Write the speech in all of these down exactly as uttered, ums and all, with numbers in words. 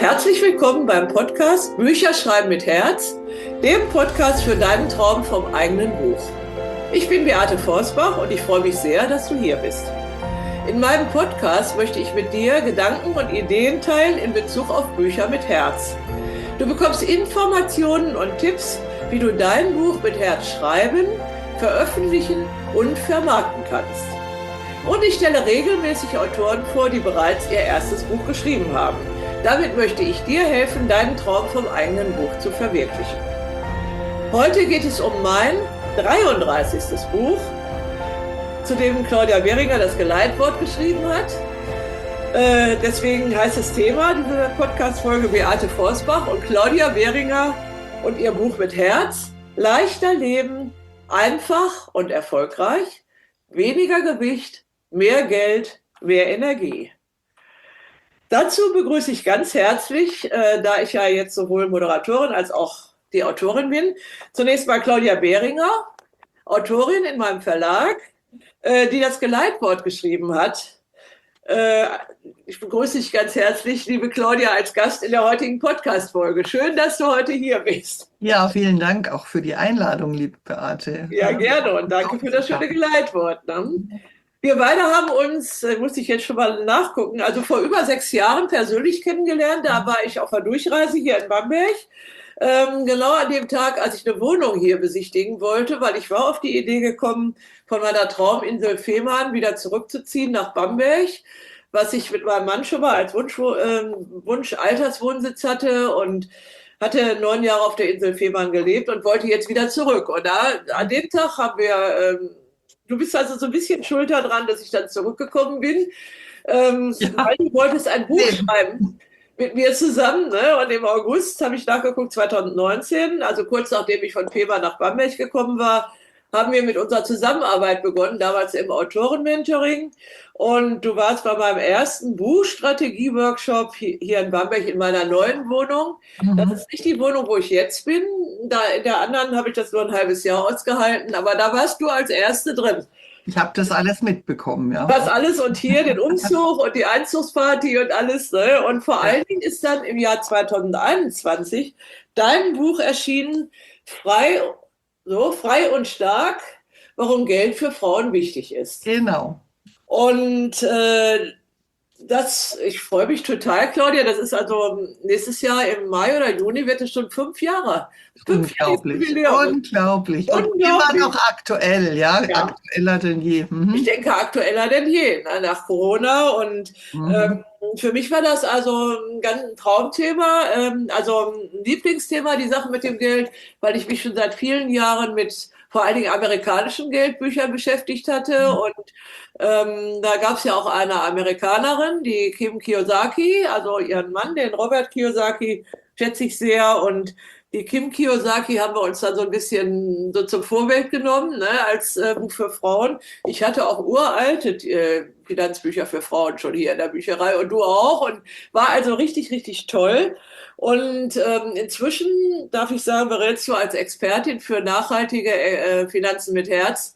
herzlich willkommen beim Podcast Bücher schreiben mit Herz, dem Podcast für deinen Traum vom eigenen Buch. Ich bin Beate Forsbach und ich freue mich sehr, dass du hier bist. In meinem Podcast möchte ich mit dir Gedanken und Ideen teilen in Bezug auf Bücher mit Herz. Du bekommst Informationen und Tipps, wie du dein Buch mit Herz schreiben, veröffentlichen und vermarkten kannst. Und ich stelle regelmäßig Autoren vor, die bereits ihr erstes Buch geschrieben haben. Damit möchte ich dir helfen, deinen Traum vom eigenen Buch zu verwirklichen. Heute geht es um mein dreiunddreißigstes Buch, zu dem Claudia Behringer das Geleitwort geschrieben hat. Äh, deswegen heißt das Thema dieser Podcast-Folge Beate Forsbach und Claudia Behringer und ihr Buch mit Herz. Leichter leben, einfach und erfolgreich, weniger Gewicht, mehr Geld, mehr Energie. Dazu begrüße ich ganz herzlich, äh, da ich ja jetzt sowohl Moderatorin als auch die Autorin bin, zunächst mal Claudia Behringer, Autorin in meinem Verlag, äh, die das Geleitwort geschrieben hat. Äh, ich begrüße dich ganz herzlich, liebe Claudia, als Gast in der heutigen Podcast-Folge. Schön, dass du heute hier bist. Ja, vielen Dank auch für die Einladung, liebe Beate. Ja, gerne und danke für das schöne Geleitwort. Ne? Wir beide haben uns, äh, musste ich jetzt schon mal nachgucken, also vor über sechs Jahren persönlich kennengelernt. Da war ich auf der Durchreise hier in Bamberg. Ähm, genau an dem Tag, als ich eine Wohnung hier besichtigen wollte, weil ich war auf die Idee gekommen, von meiner Trauminsel Fehmarn wieder zurückzuziehen nach Bamberg, was ich mit meinem Mann schon mal als Wunsch, äh, Wunsch Alterswohnsitz hatte und hatte neun Jahre auf der Insel Fehmarn gelebt und wollte jetzt wieder zurück. Und da, an dem Tag haben wir, ähm, du bist also so ein bisschen schuld daran, dass ich dann zurückgekommen bin, ähm, ja. Weil du wolltest ein Buch nee. schreiben. Mit mir zusammen, ne? Und im August habe ich nachgeguckt, zwanzig neunzehn, also kurz nachdem ich von Fehmarn nach Bamberg gekommen war, haben wir mit unserer Zusammenarbeit begonnen, damals im Autorenmentoring. Und du warst bei meinem ersten Buchstrategie-Workshop hier in Bamberg in meiner neuen Wohnung. Mhm. Das ist nicht die Wohnung, wo ich jetzt bin. Da in der anderen habe ich das nur ein halbes Jahr ausgehalten, aber da warst du als Erste drin. Ich habe das alles mitbekommen, ja. Das alles und hier den Umzug und die Einzugsparty und alles. Ne? Und vor allen Dingen ist dann im Jahr zwanzig einundzwanzig dein Buch erschienen, Frei, so, frei und stark, warum Geld für Frauen wichtig ist. Genau. Und äh, das, ich freue mich total, Claudia. Das ist also nächstes Jahr im Mai oder Juni wird es schon fünf Jahre. Fünf Unglaublich, Jahre unglaublich. Und unglaublich. Immer noch aktuell, ja? ja, aktueller denn je. Mhm. Ich denke, aktueller denn je, ne? Nach Corona. Und mhm. ähm, für mich war das also ein ganz Traumthema, ähm, also ein Lieblingsthema, die Sache mit dem Geld, weil ich mich schon seit vielen Jahren mit vor allen Dingen amerikanischen Geldbüchern beschäftigt hatte. Mhm. Und ähm, da gab es ja auch eine Amerikanerin, die Kim Kiyosaki, also ihren Mann, den Robert Kiyosaki, schätze ich sehr. Und die Kim Kiyosaki haben wir uns dann so ein bisschen so zum Vorbild genommen, ne, als äh, Buch für Frauen. Ich hatte auch uralte äh, Finanzbücher für Frauen schon hier in der Bücherei und du auch. Und war also richtig, richtig toll. Und ähm, inzwischen, darf ich sagen, berätst du als Expertin für nachhaltige äh, Finanzen mit Herz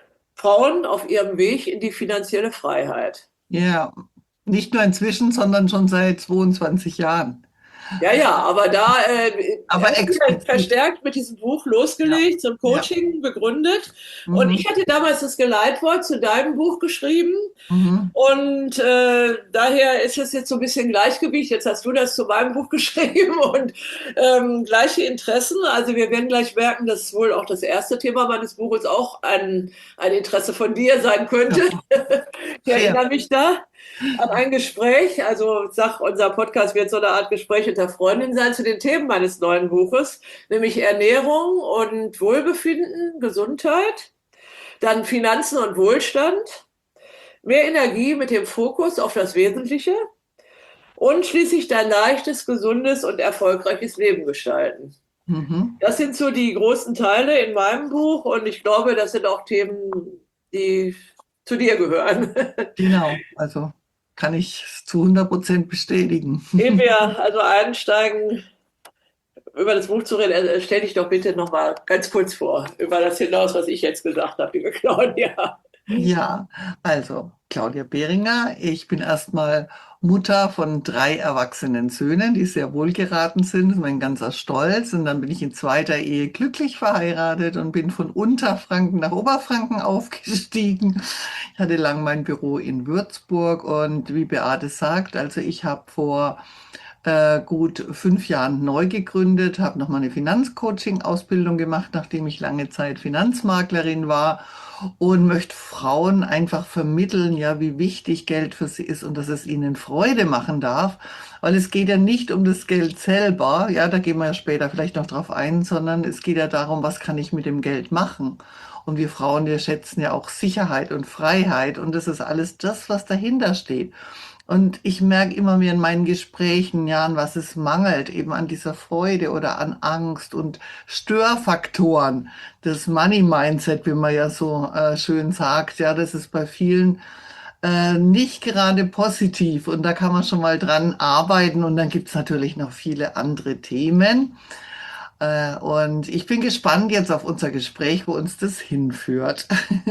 Frauen auf ihrem Weg in die finanzielle Freiheit. Ja, nicht nur inzwischen, sondern schon seit zweiundzwanzig Jahren. Ja, ja, aber da äh, aber verstärkt mit diesem Buch losgelegt, ja. zum Coaching ja. begründet. Mhm. Und ich hatte damals das Geleitwort zu deinem Buch geschrieben. Mhm. Und äh, daher ist es jetzt so ein bisschen Gleichgewicht. Jetzt hast du das zu meinem Buch geschrieben und ähm, gleiche Interessen. Also wir werden gleich merken, dass wohl auch das erste Thema meines Buches auch ein, ein Interesse von dir sein könnte. Ja. Ich erinnere ja. mich da an ein Gespräch, also ich sag, unser Podcast wird so eine Art Gespräch unter Freundinnen sein zu den Themen meines neuen Buches, nämlich Ernährung und Wohlbefinden, Gesundheit, dann Finanzen und Wohlstand, mehr Energie mit dem Fokus auf das Wesentliche und schließlich dein leichtes, gesundes und erfolgreiches Leben gestalten. Mhm. Das sind so die großen Teile in meinem Buch und ich glaube, das sind auch Themen, die zu dir gehören. Genau, also kann ich zu hundert Prozent bestätigen. Ehe wir also einsteigen, über das Buch zu reden, stell dich doch bitte noch mal ganz kurz vor, über das hinaus, was ich jetzt gesagt habe, liebe Claudia. Ja, also Claudia Behringer, ich bin erstmal Mutter von drei erwachsenen Söhnen, die sehr wohlgeraten sind. Das ist mein ganzer Stolz. Und dann bin ich in zweiter Ehe glücklich verheiratet und bin von Unterfranken nach Oberfranken aufgestiegen. Ich hatte lang mein Büro in Würzburg und wie Beate sagt, also ich habe vor äh, gut fünf Jahren neu gegründet, habe nochmal eine Finanzcoaching-Ausbildung gemacht, nachdem ich lange Zeit Finanzmaklerin war und möchte Frauen einfach vermitteln, ja, wie wichtig Geld für sie ist und dass es ihnen Freude machen darf, weil es geht ja nicht um das Geld selber, ja, da gehen wir ja später vielleicht noch drauf ein, sondern es geht ja darum, was kann ich mit dem Geld machen? Und wir Frauen, wir schätzen ja auch Sicherheit und Freiheit und das ist alles das, was dahinter steht. Und ich merke immer mehr in meinen Gesprächen, ja, an was es mangelt, eben an dieser Freude oder an Angst und Störfaktoren. Das Money Mindset, wie man ja so äh, schön sagt, ja, das ist bei vielen äh, nicht gerade positiv. Und da kann man schon mal dran arbeiten. Und dann gibt es natürlich noch viele andere Themen. Äh, und ich bin gespannt jetzt auf unser Gespräch, wo uns das hinführt.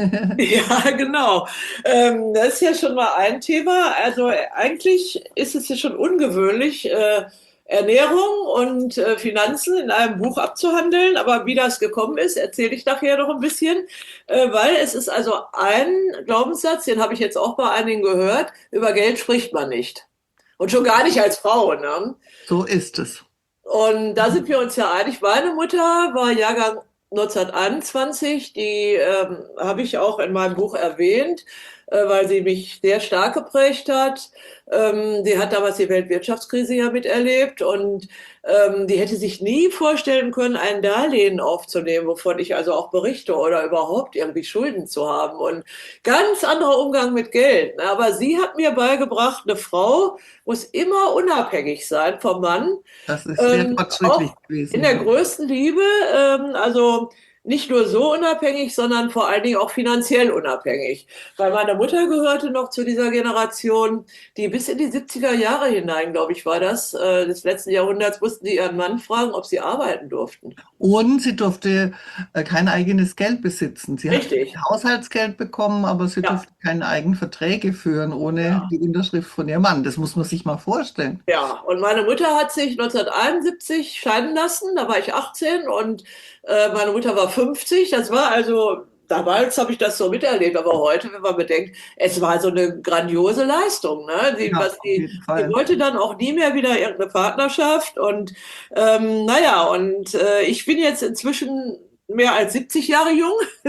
Ja, genau. Ähm, das ist ja schon mal ein Thema. Also äh, eigentlich ist es ja schon ungewöhnlich, äh, Ernährung und äh, Finanzen in einem Buch abzuhandeln. Aber wie das gekommen ist, erzähle ich nachher noch ein bisschen, äh, weil es ist also ein Glaubenssatz, den habe ich jetzt auch bei einigen gehört, über Geld spricht man nicht. Und schon gar nicht als Frau, ne? So ist es. Und da sind wir uns ja einig. Meine Mutter war Jahrgang neunzehnhunderteinundzwanzig, die ähm, habe ich auch in meinem Buch erwähnt, äh, weil sie mich sehr stark geprägt hat. Ähm, die hat damals die Weltwirtschaftskrise ja miterlebt und ähm, die hätte sich nie vorstellen können, ein Darlehen aufzunehmen, wovon ich also auch berichte oder überhaupt irgendwie Schulden zu haben und ganz anderer Umgang mit Geld. Ne? Aber sie hat mir beigebracht, eine Frau muss immer unabhängig sein vom Mann, Das ist sehr ähm, fortschrittlich auch in gewesen, der ja. größten Liebe, ähm, also nicht nur so unabhängig, sondern vor allen Dingen auch finanziell unabhängig. Weil meine Mutter gehörte noch zu dieser Generation, die bis in die siebziger Jahre hinein, glaube ich, war das, äh, des letzten Jahrhunderts, mussten die ihren Mann fragen, ob sie arbeiten durften. Und sie durfte äh, kein eigenes Geld besitzen. Sie hat Richtig, Haushaltsgeld bekommen, aber sie ja. durfte keine eigenen Verträge führen ohne Ja. die Unterschrift von ihrem Mann. Das muss man sich mal vorstellen. Ja, und meine Mutter hat sich neunzehnhunderteinundsiebzig scheiden lassen, da war ich achtzehn und äh, meine Mutter war fünfzig. Das war also, damals habe ich das so miterlebt, aber heute, wenn man bedenkt, es war so eine grandiose Leistung. Ne? Die, Ja, was auf die, jeden die Fall. wollte dann auch nie mehr wieder irgendeine Partnerschaft und ähm, naja, und äh, ich bin jetzt inzwischen mehr als siebzig Jahre jung.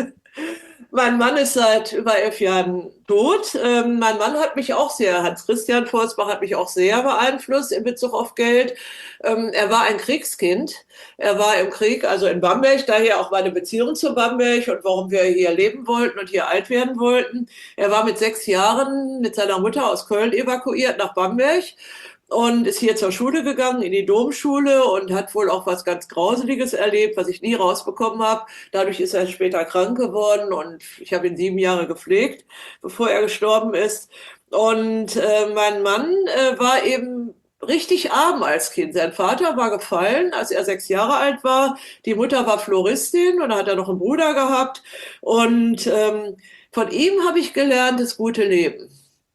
Mein Mann ist seit über elf Jahren tot. Ähm, mein Mann hat mich auch sehr, Hans-Christian Forsbach hat mich auch sehr beeinflusst in Bezug auf Geld. Ähm, er war ein Kriegskind. Er war im Krieg, also in Bamberg, daher auch meine Beziehung zu Bamberg und warum wir hier leben wollten und hier alt werden wollten. Er war mit sechs Jahren mit seiner Mutter aus Köln evakuiert nach Bamberg und ist hier zur Schule gegangen, in die Domschule und hat wohl auch was ganz Grauseliges erlebt, was ich nie rausbekommen habe. Dadurch ist er später krank geworden und ich habe ihn sieben Jahre gepflegt, bevor er gestorben ist. Und äh, mein Mann äh, war eben richtig arm als Kind. Sein Vater war gefallen, als er sechs Jahre alt war. Die Mutter war Floristin und da hat er noch einen Bruder gehabt. Und ähm, von ihm habe ich gelernt, das gute Leben,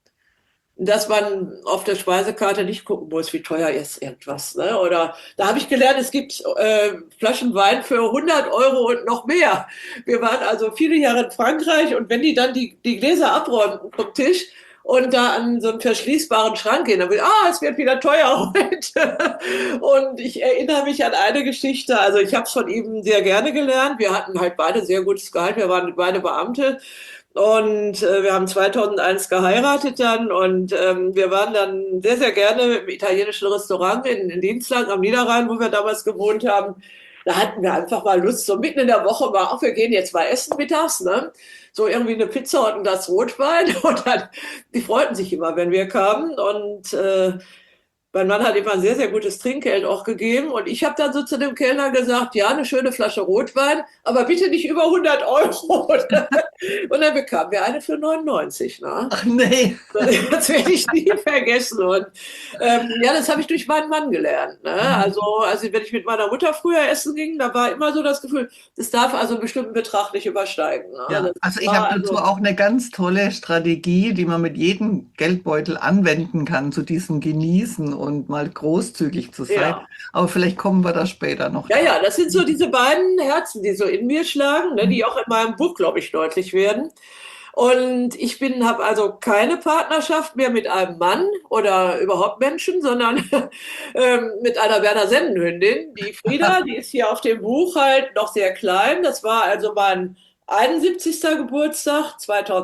dass man auf der Speisekarte nicht gucken muss, wie teuer ist irgendwas. Ne? Oder da habe ich gelernt, es gibt äh, Flaschen Wein für hundert Euro und noch mehr. Wir waren also viele Jahre in Frankreich und wenn die dann die, die Gläser abräumten vom Tisch und da an so einen verschließbaren Schrank gehen, dann will, ah, es wird wieder teuer heute. Und ich erinnere mich an eine Geschichte, also ich habe es von ihm sehr gerne gelernt. Wir hatten halt beide sehr gutes Gehalt, wir waren beide Beamte. Und äh, wir haben zweitausendeins geheiratet dann und ähm, wir waren dann sehr, sehr gerne im italienischen Restaurant in, in Dienstlaken am Niederrhein, wo wir damals gewohnt haben. Da hatten wir einfach mal Lust, so mitten in der Woche mal, ach, wir gehen jetzt mal essen mittags, ne? So irgendwie eine Pizza und ein Glas Rotwein. Und dann, die freuten sich immer, wenn wir kamen. Und äh, Mein Mann hat immer ein sehr, sehr gutes Trinkgeld auch gegeben und ich habe dann so zu dem Kellner gesagt, ja, eine schöne Flasche Rotwein, aber bitte nicht über hundert Euro. Und dann bekamen wir eine für neunundneunzig. Ne? Ach nee. Das werde ich nie vergessen. Und ähm, ja, das habe ich durch meinen Mann gelernt. Ne? Also, also wenn ich mit meiner Mutter früher essen ging, da war immer so das Gefühl, das darf also einen bestimmten Betrag nicht übersteigen. Ne? Ja, Das also ich war habe dazu also, auch eine ganz tolle Strategie, die man mit jedem Geldbeutel anwenden kann, zu diesem Genießen und mal großzügig zu sein. ja. Aber vielleicht kommen wir da später noch Ja, drauf. ja, das sind so diese beiden Herzen, die so in mir schlagen, ne, die auch in meinem Buch, glaube ich, deutlich werden. Und ich bin, habe also keine Partnerschaft mehr mit einem Mann oder überhaupt Menschen, sondern ähm, mit einer Berner Sennenhündin. Die Frieda, die ist hier auf dem Buch halt noch sehr klein. Das war also mein einundsiebzigster Geburtstag,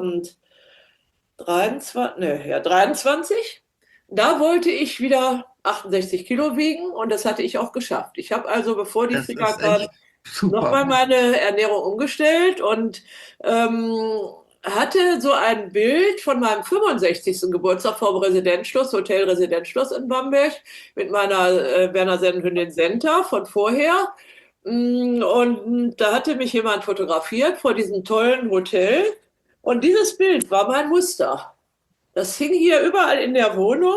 zweitausenddreiundzwanzig, ne, ja, dreiundzwanzig. Da wollte ich wieder achtundsechzig Kilo wiegen und das hatte ich auch geschafft. Ich habe also, bevor die Das Frieda ist kam, echt super. nochmal meine Ernährung umgestellt und ähm, hatte so ein Bild von meinem fünfundsechzigsten Geburtstag vom Residenzschloss, Hotel Residenzschloss in Bamberg, mit meiner äh, Berner Sennenhündin Senta von vorher. Mm, Und da hatte mich jemand fotografiert vor diesem tollen Hotel. Und dieses Bild war mein Muster. Das hing hier überall in der Wohnung.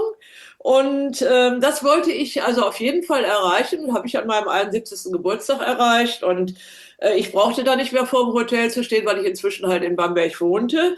Und ähm, das wollte ich also auf jeden Fall erreichen. Habe ich an meinem einundsiebzigsten Geburtstag erreicht. Und äh, ich brauchte da nicht mehr vor dem Hotel zu stehen, weil ich inzwischen halt in Bamberg wohnte.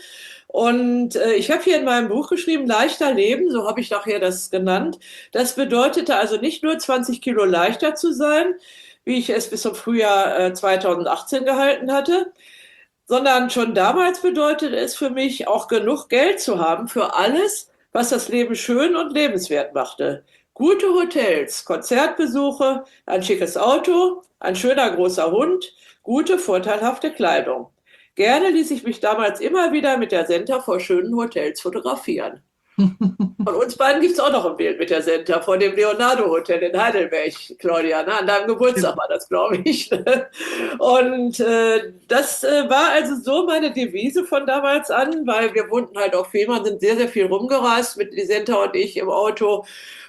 Und äh, ich habe hier in meinem Buch geschrieben, leichter Leben, so habe ich nachher das genannt. Das bedeutete also nicht nur zwanzig Kilo leichter zu sein, wie ich es bis zum Frühjahr äh, zweitausendachtzehn gehalten hatte, sondern schon damals bedeutete es für mich auch genug Geld zu haben für alles, was das Leben schön und lebenswert machte. Gute Hotels, Konzertbesuche, ein schickes Auto, ein schöner großer Hund, gute, vorteilhafte Kleidung. Gerne ließ ich mich damals immer wieder mit der Senta vor schönen Hotels fotografieren. Von uns beiden gibt es auch noch ein Bild mit der Senta vor dem Leonardo Hotel in Heidelberg, Claudia. Ne? An deinem Geburtstag war das, glaube ich. Ne? Und äh, das äh, war also so meine Devise von damals an, weil wir wohnten halt auf Fehmarn, sind sehr, sehr viel rumgereist mit die Senta und ich im Auto.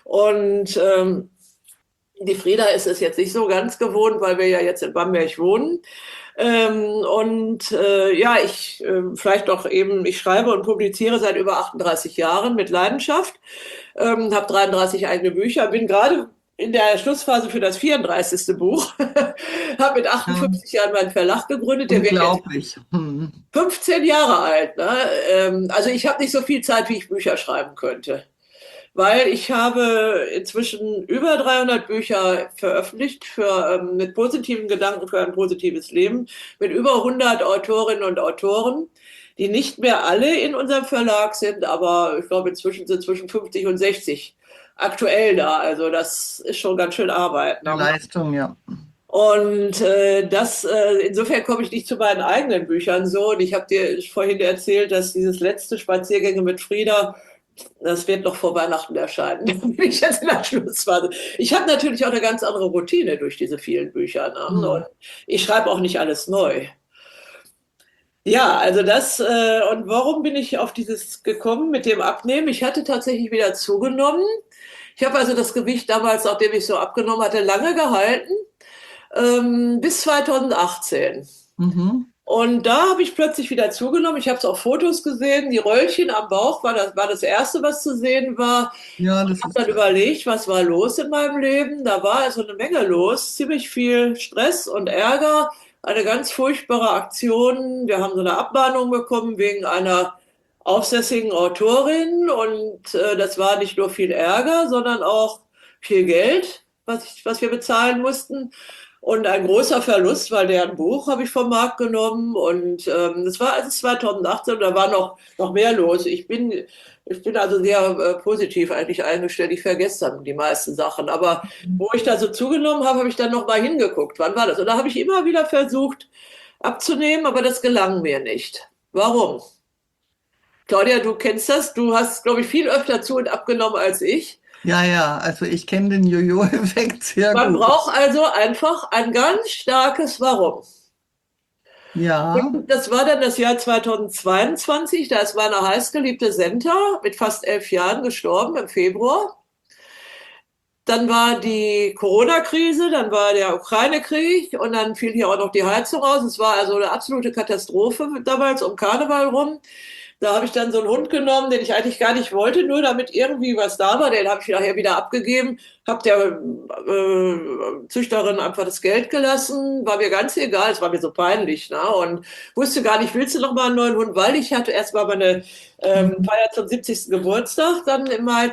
Und ähm, die Frieda ist es jetzt nicht so ganz gewohnt, weil wir ja jetzt in Bamberg wohnen. Ähm, und äh, ja, ich äh, vielleicht doch eben, ich schreibe und publiziere seit über achtunddreißig Jahren mit Leidenschaft, ähm, habe dreiunddreißig eigene Bücher, bin gerade in der Schlussphase für das vierunddreißigste Buch, habe mit Ja, achtundfünfzig Jahren meinen Verlag gegründet, der wird jetzt unglaublich. Hm. fünfzehn Jahre alt. Ne? Ähm, also ich habe nicht so viel Zeit, wie ich Bücher schreiben könnte, weil ich habe inzwischen über dreihundert Bücher veröffentlicht für, ähm, mit positiven Gedanken für ein positives Leben, mit über hundert Autorinnen und Autoren, die nicht mehr alle in unserem Verlag sind, aber ich glaube inzwischen sind zwischen fünfzig und sechzig aktuell da. Also das ist schon ganz schön Arbeit. Eine Ne? Leistung, ja. Und äh, das, äh, insofern komme ich nicht zu meinen eigenen Büchern so. Und ich habe dir vorhin erzählt, dass dieses letzte Spaziergänge mit Frieda, das wird noch vor Weihnachten erscheinen. Da bin ich jetzt in der Schlussphase. Ich habe natürlich auch eine ganz andere Routine durch diese vielen Bücher. Ne? Hm. Und ich schreibe auch nicht alles neu. Ja, also das, äh, und warum bin ich auf dieses gekommen mit dem Abnehmen? Ich hatte tatsächlich wieder zugenommen. Ich habe also das Gewicht damals, nachdem ich so abgenommen hatte, lange gehalten, ähm, bis zweitausendachtzehn. Mhm. Und da habe ich plötzlich wieder zugenommen. Ich habe es auf Fotos gesehen. Die Röllchen am Bauch war das, war das Erste, was zu sehen war. Ja, Ich das habe ist dann klar. überlegt, was war los in meinem Leben. Da war also eine Menge los. Ziemlich viel Stress und Ärger. Eine ganz furchtbare Aktion. Wir haben so eine Abmahnung bekommen wegen einer aufsässigen Autorin. Und äh, das war nicht nur viel Ärger, sondern auch viel Geld, was, ich, was wir bezahlen mussten. Und ein großer Verlust, weil deren Buch habe ich vom Markt genommen. Und ähm, das war also zweitausendachtzehn, da war noch, noch mehr los. Ich bin, ich bin also sehr äh, positiv eigentlich eingestellt. Ich vergesse dann die meisten Sachen. Aber wo ich da so zugenommen habe, habe ich dann noch mal hingeguckt. Wann war das? Und da habe ich immer wieder versucht abzunehmen, aber das gelang mir nicht. Warum? Claudia, du kennst das. Du hast, glaube ich, viel öfter zu und abgenommen als ich. Ja, ja, also ich kenne den Jojo-Effekt sehr Man gut. braucht also einfach ein ganz starkes Warum. Ja, Und das war dann das Jahr zweitausendzweiundzwanzig. Da ist meine heißgeliebte Senta mit fast elf Jahren gestorben im Februar. Dann war die Corona-Krise, dann war der Ukraine-Krieg und dann fiel hier auch noch die Heizung aus. Es war also eine absolute Katastrophe damals um Karneval rum. Da habe ich dann so einen Hund genommen, den ich eigentlich gar nicht wollte, nur damit irgendwie was da war. Den habe ich nachher wieder abgegeben, habe der äh, Züchterin einfach das Geld gelassen. War mir ganz egal, es war mir so peinlich. Ne? Und wusste gar nicht, willst du noch mal einen neuen Hund? Weil ich hatte erst mal meine ähm, Mhm. Feier zum siebzigsten Geburtstag, dann im Mai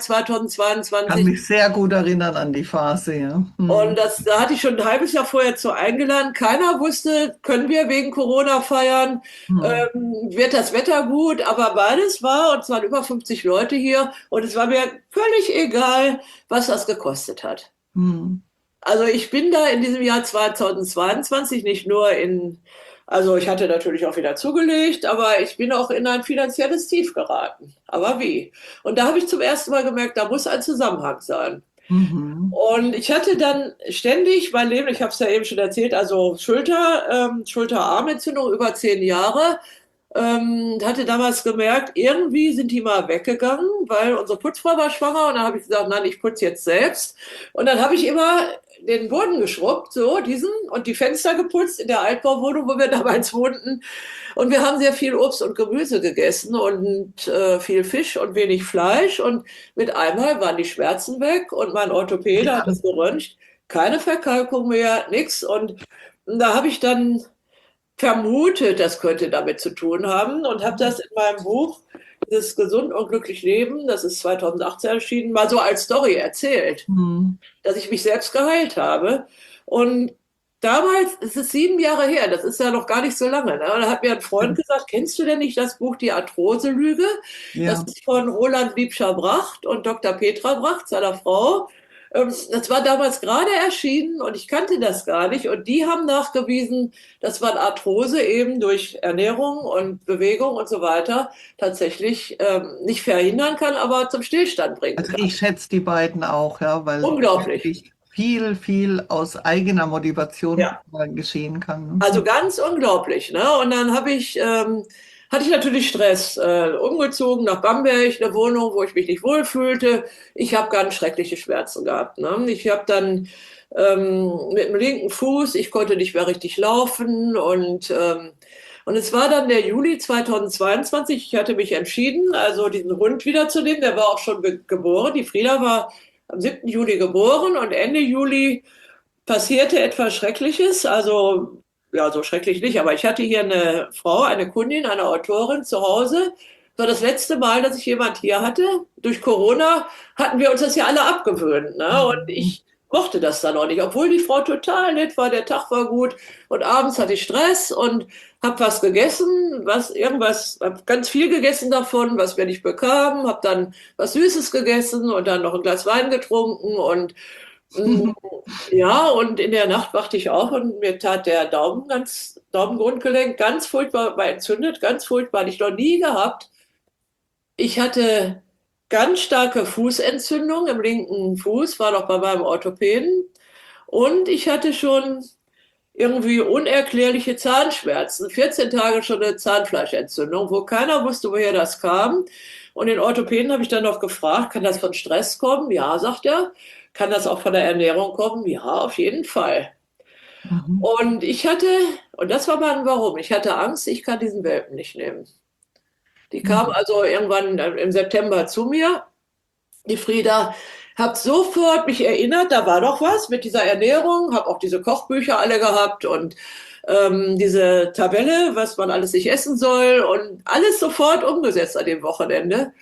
Kann zweitausendzweiundzwanzig. mich sehr gut erinnern an die Phase, ja. Und Mhm. das, da hatte ich schon ein halbes Jahr vorher zu eingeladen. Keiner wusste, können wir wegen Corona feiern? Mhm. Ähm, wird das Wetter gut? Aber beides war, und es waren über fünfzig Leute hier, und es war mir völlig egal, was das gekostet hat. Mhm. Also ich bin da in diesem Jahr zweitausendzweiundzwanzig nicht nur in, also ich hatte natürlich auch wieder zugelegt, aber ich bin auch in ein finanzielles Tief geraten. Aber wie? Und da habe ich zum ersten Mal gemerkt, da muss ein Zusammenhang sein. Mhm. Und ich hatte dann ständig mein Leben, ich habe es ja eben schon erzählt, also Schulter, ähm, Schulter-Arm-Entzündung über zehn Jahre. Ähm, hatte damals gemerkt, irgendwie sind die mal weggegangen, weil unsere Putzfrau war schwanger und dann habe ich gesagt, nein, ich putze jetzt selbst. Und dann habe ich immer den Boden geschrubbt, so diesen, und die Fenster geputzt in der Altbauwohnung, wo wir damals wohnten. Und wir haben sehr viel Obst und Gemüse gegessen und äh, viel Fisch und wenig Fleisch. Und mit einmal waren die Schmerzen weg und mein Orthopäde hat Ja. das geröntgt. Keine Verkalkung mehr, nix. Und da habe ich dann vermutet, das könnte damit zu tun haben und habe das in meinem Buch, dieses Gesund und glücklich Leben, das ist zweitausendachtzehn erschienen, mal so als Story erzählt, Mhm. dass ich mich selbst geheilt habe. Und damals, es ist sieben Jahre her, das ist ja noch gar nicht so lange. Ne? Und da hat mir ein Freund gesagt, kennst du denn nicht das Buch Die Arthrose-Lüge? Das Ja. ist von Roland Liebscher-Bracht und Doktor Petra Bracht, seiner Frau. Ähm, Das war damals gerade erschienen und ich kannte das gar nicht. Und die haben nachgewiesen, dass man Arthrose eben durch Ernährung und Bewegung und so weiter tatsächlich ähm, nicht verhindern kann, aber zum Stillstand bringen Also kann. ich schätze die beiden auch, ja, weil Unglaublich. wirklich viel, viel aus eigener Motivation Ja. äh, geschehen kann. Also Ne? ganz unglaublich, ne? Und dann habe ich, ähm, hatte ich natürlich Stress, äh, umgezogen nach Bamberg, eine Wohnung, wo ich mich nicht wohlfühlte. Ich habe ganz schreckliche Schmerzen gehabt, ne? Ich habe dann ähm, mit dem linken Fuß, ich konnte nicht mehr richtig laufen und ähm, und es war dann der Juli zweitausendzweiundzwanzig. Ich hatte mich entschieden, also diesen Hund wiederzunehmen. Der war auch schon be- geboren. Die Frieda war am siebten Juli geboren und Ende Juli passierte etwas Schreckliches. Also, ja, so schrecklich nicht, aber ich hatte hier eine Frau, eine Kundin, eine Autorin zu Hause. Das war das letzte Mal, dass ich jemand hier hatte. Durch Corona hatten wir uns das ja alle abgewöhnt. Ne? Und Mhm. ich mochte das dann auch nicht, obwohl die Frau total nett war, der Tag war gut und abends hatte ich Stress und habe was gegessen, was irgendwas, habe ganz viel gegessen davon, was wir nicht bekamen, habe dann was Süßes gegessen und dann noch ein Glas Wein getrunken und mm, ja, und in der Nacht wachte ich auf und mir tat der Daumen ganz, Daumengrundgelenk ganz furchtbar, war entzündet, ganz furchtbar, hatte ich noch nie gehabt. Ich hatte ganz starke Fußentzündung im linken Fuß, war noch bei meinem Orthopäden. Und ich hatte schon irgendwie unerklärliche Zahnschmerzen, vierzehn Tage schon eine Zahnfleischentzündung, wo keiner wusste, woher das kam. Und den Orthopäden habe ich dann noch gefragt, kann das von Stress kommen? Ja, sagt er. Kann das auch von der Ernährung kommen? Ja, auf jeden Fall. Mhm. Und ich hatte, und das war mein Warum, ich hatte Angst, ich kann diesen Welpen nicht nehmen. Die kam Mhm. also irgendwann im September zu mir, die Frieda, hat sofort mich erinnert, da war doch was mit dieser Ernährung, habe auch diese Kochbücher alle gehabt und ähm, diese Tabelle, was man alles nicht essen soll und alles sofort umgesetzt an dem Wochenende.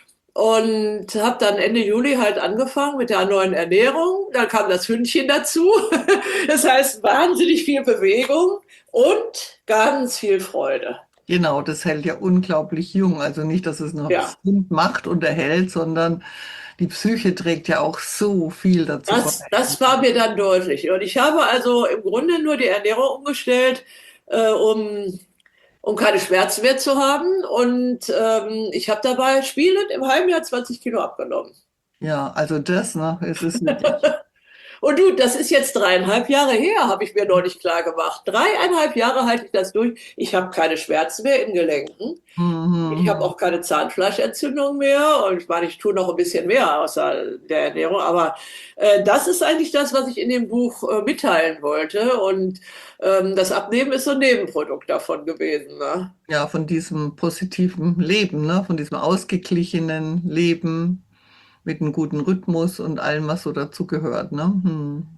Und habe dann Ende Juli halt angefangen mit der neuen Ernährung. Dann kam das Hündchen dazu. Das heißt, wahnsinnig viel Bewegung und ganz viel Freude. Genau, das hält ja unglaublich jung. Also nicht, dass es noch Ja, gesund macht und erhält, sondern die Psyche trägt ja auch so viel dazu bei. das, das war mir dann deutlich. Und ich habe also im Grunde nur die Ernährung umgestellt, äh, um, um keine Schmerzen mehr zu haben. Und ähm, ich habe dabei spielend im halben Jahr zwanzig Kilo abgenommen. Ja, also das, ne, es ist wirklich. Und du, das ist jetzt dreieinhalb Jahre her, habe ich mir neulich klar gemacht. Dreieinhalb Jahre halte ich das durch. Ich habe keine Schmerzen mehr in Gelenken. Ich habe Mhm. auch keine Zahnfleischentzündung mehr. Und ich meine, ich tue noch ein bisschen mehr außer der Ernährung. Aber äh, das ist eigentlich das, was ich in dem Buch äh, mitteilen wollte. Und ähm, das Abnehmen ist so ein Nebenprodukt davon gewesen. Ne? Ja, von diesem positiven Leben, ne? Von diesem ausgeglichenen Leben mit einem guten Rhythmus und allem, was so dazugehört, ne? Hm.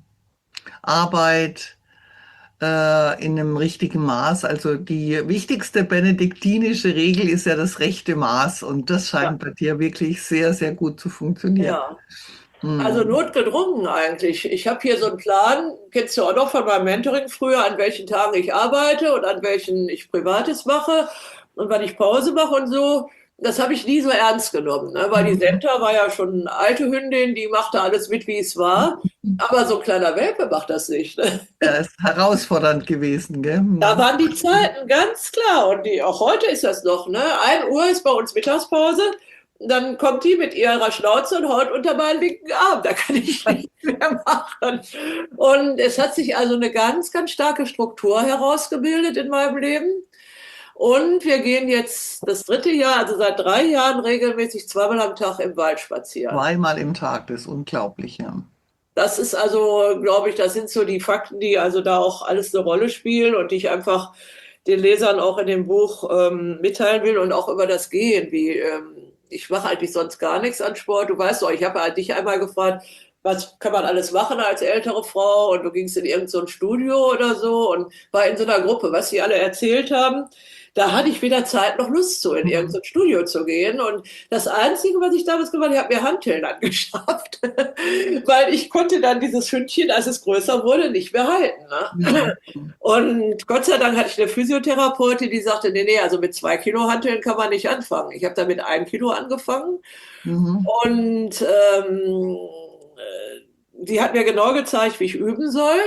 Arbeit äh, in einem richtigen Maß. Also die wichtigste benediktinische Regel ist ja das rechte Maß und das Ja, scheint bei dir wirklich sehr, sehr gut zu funktionieren. ja. Also Hm. notgedrungen eigentlich. Ich habe hier so einen Plan, kennst du auch noch von meinem Mentoring früher, an welchen Tagen ich arbeite und an welchen ich Privates mache und wann ich Pause mache und so. Das habe ich nie so ernst genommen, ne? Weil die Mhm. Senta war ja schon eine alte Hündin, die machte alles mit, wie es war. Aber so ein kleiner Welpe macht das nicht. Ne? Ja, ist herausfordernd gewesen, gell? Da Hm. waren die Zeiten ganz klar und die, auch heute ist das noch. Ne? ein Uhr ist bei uns Mittagspause. Dann kommt die mit ihrer Schnauze und haut unter meinen linken Arm. Da kann ich nichts mehr machen. Und es hat sich also eine ganz, ganz starke Struktur herausgebildet in meinem Leben. Und wir gehen jetzt das dritte Jahr, also seit drei Jahren regelmäßig zweimal am Tag im Wald spazieren. Zweimal im Tag, das ist unglaublich, ja. Das ist also, glaube ich, das sind so die Fakten, die also da auch alles eine Rolle spielen und die ich einfach den Lesern auch in dem Buch ähm, mitteilen will und auch über das Gehen, wie ähm, ich mache eigentlich sonst gar nichts an Sport. Du weißt doch, ich habe ja dich einmal gefragt, was kann man alles machen als ältere Frau und du gingst in irgendein so ein Studio oder so und war in so einer Gruppe, was sie alle erzählt haben. Da hatte ich weder Zeit noch Lust zu, in irgendein so Mhm. ein Studio zu gehen. Und das Einzige, was ich damals gemacht habe, ich habe mir Hanteln angeschafft, weil ich konnte dann dieses Hündchen, als es größer wurde, nicht mehr halten. Ne? Mhm. Und Gott sei Dank hatte ich eine Physiotherapeutin, die sagte, nee, nee, also mit zwei Kilo Hanteln kann man nicht anfangen. Ich habe dann mit einem Kilo angefangen Mhm. und ähm, äh, die hat mir genau gezeigt, wie ich üben soll.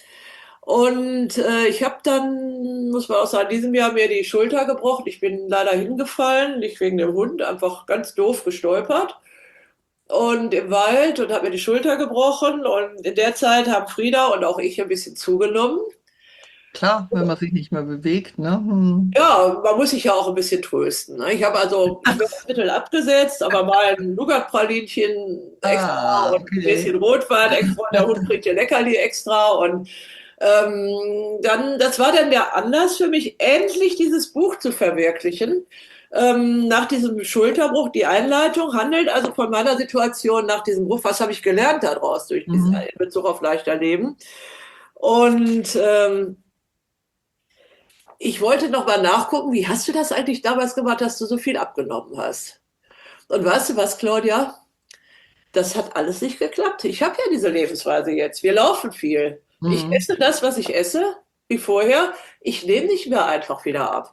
Und äh, ich habe dann, muss man auch sagen, in diesem Jahr mir die Schulter gebrochen. Ich bin leider hingefallen, nicht wegen dem Hund, einfach ganz doof gestolpert und im Wald und habe mir die Schulter gebrochen. Und in der Zeit haben Frieda und auch ich ein bisschen zugenommen. Klar, wenn man sich nicht mehr bewegt, ne? Hm. Ja, man muss sich ja auch ein bisschen trösten. Ne? Ich habe also Schmerzmittel abgesetzt, aber mal ein Nougat-Pralinchen extra Ah, und ein okay. Gläschen Rotwein extra. Und der Hund kriegt ja Leckerli extra. Und ähm, dann, das war dann der Anlass für mich, endlich dieses Buch zu verwirklichen. Ähm, nach diesem Schulterbruch, die Einleitung handelt also von meiner Situation nach diesem Bruch. Was habe ich gelernt daraus durch diesen Mhm. in Bezug auf leichter Leben? Und ähm, ich wollte noch mal nachgucken, wie hast du das eigentlich damals gemacht, dass du so viel abgenommen hast? Und weißt du was, Claudia? Das hat alles nicht geklappt. Ich habe ja diese Lebensweise jetzt. Wir laufen viel. Ich Mhm. esse das, was ich esse, wie vorher. Ich nehme nicht mehr einfach wieder ab.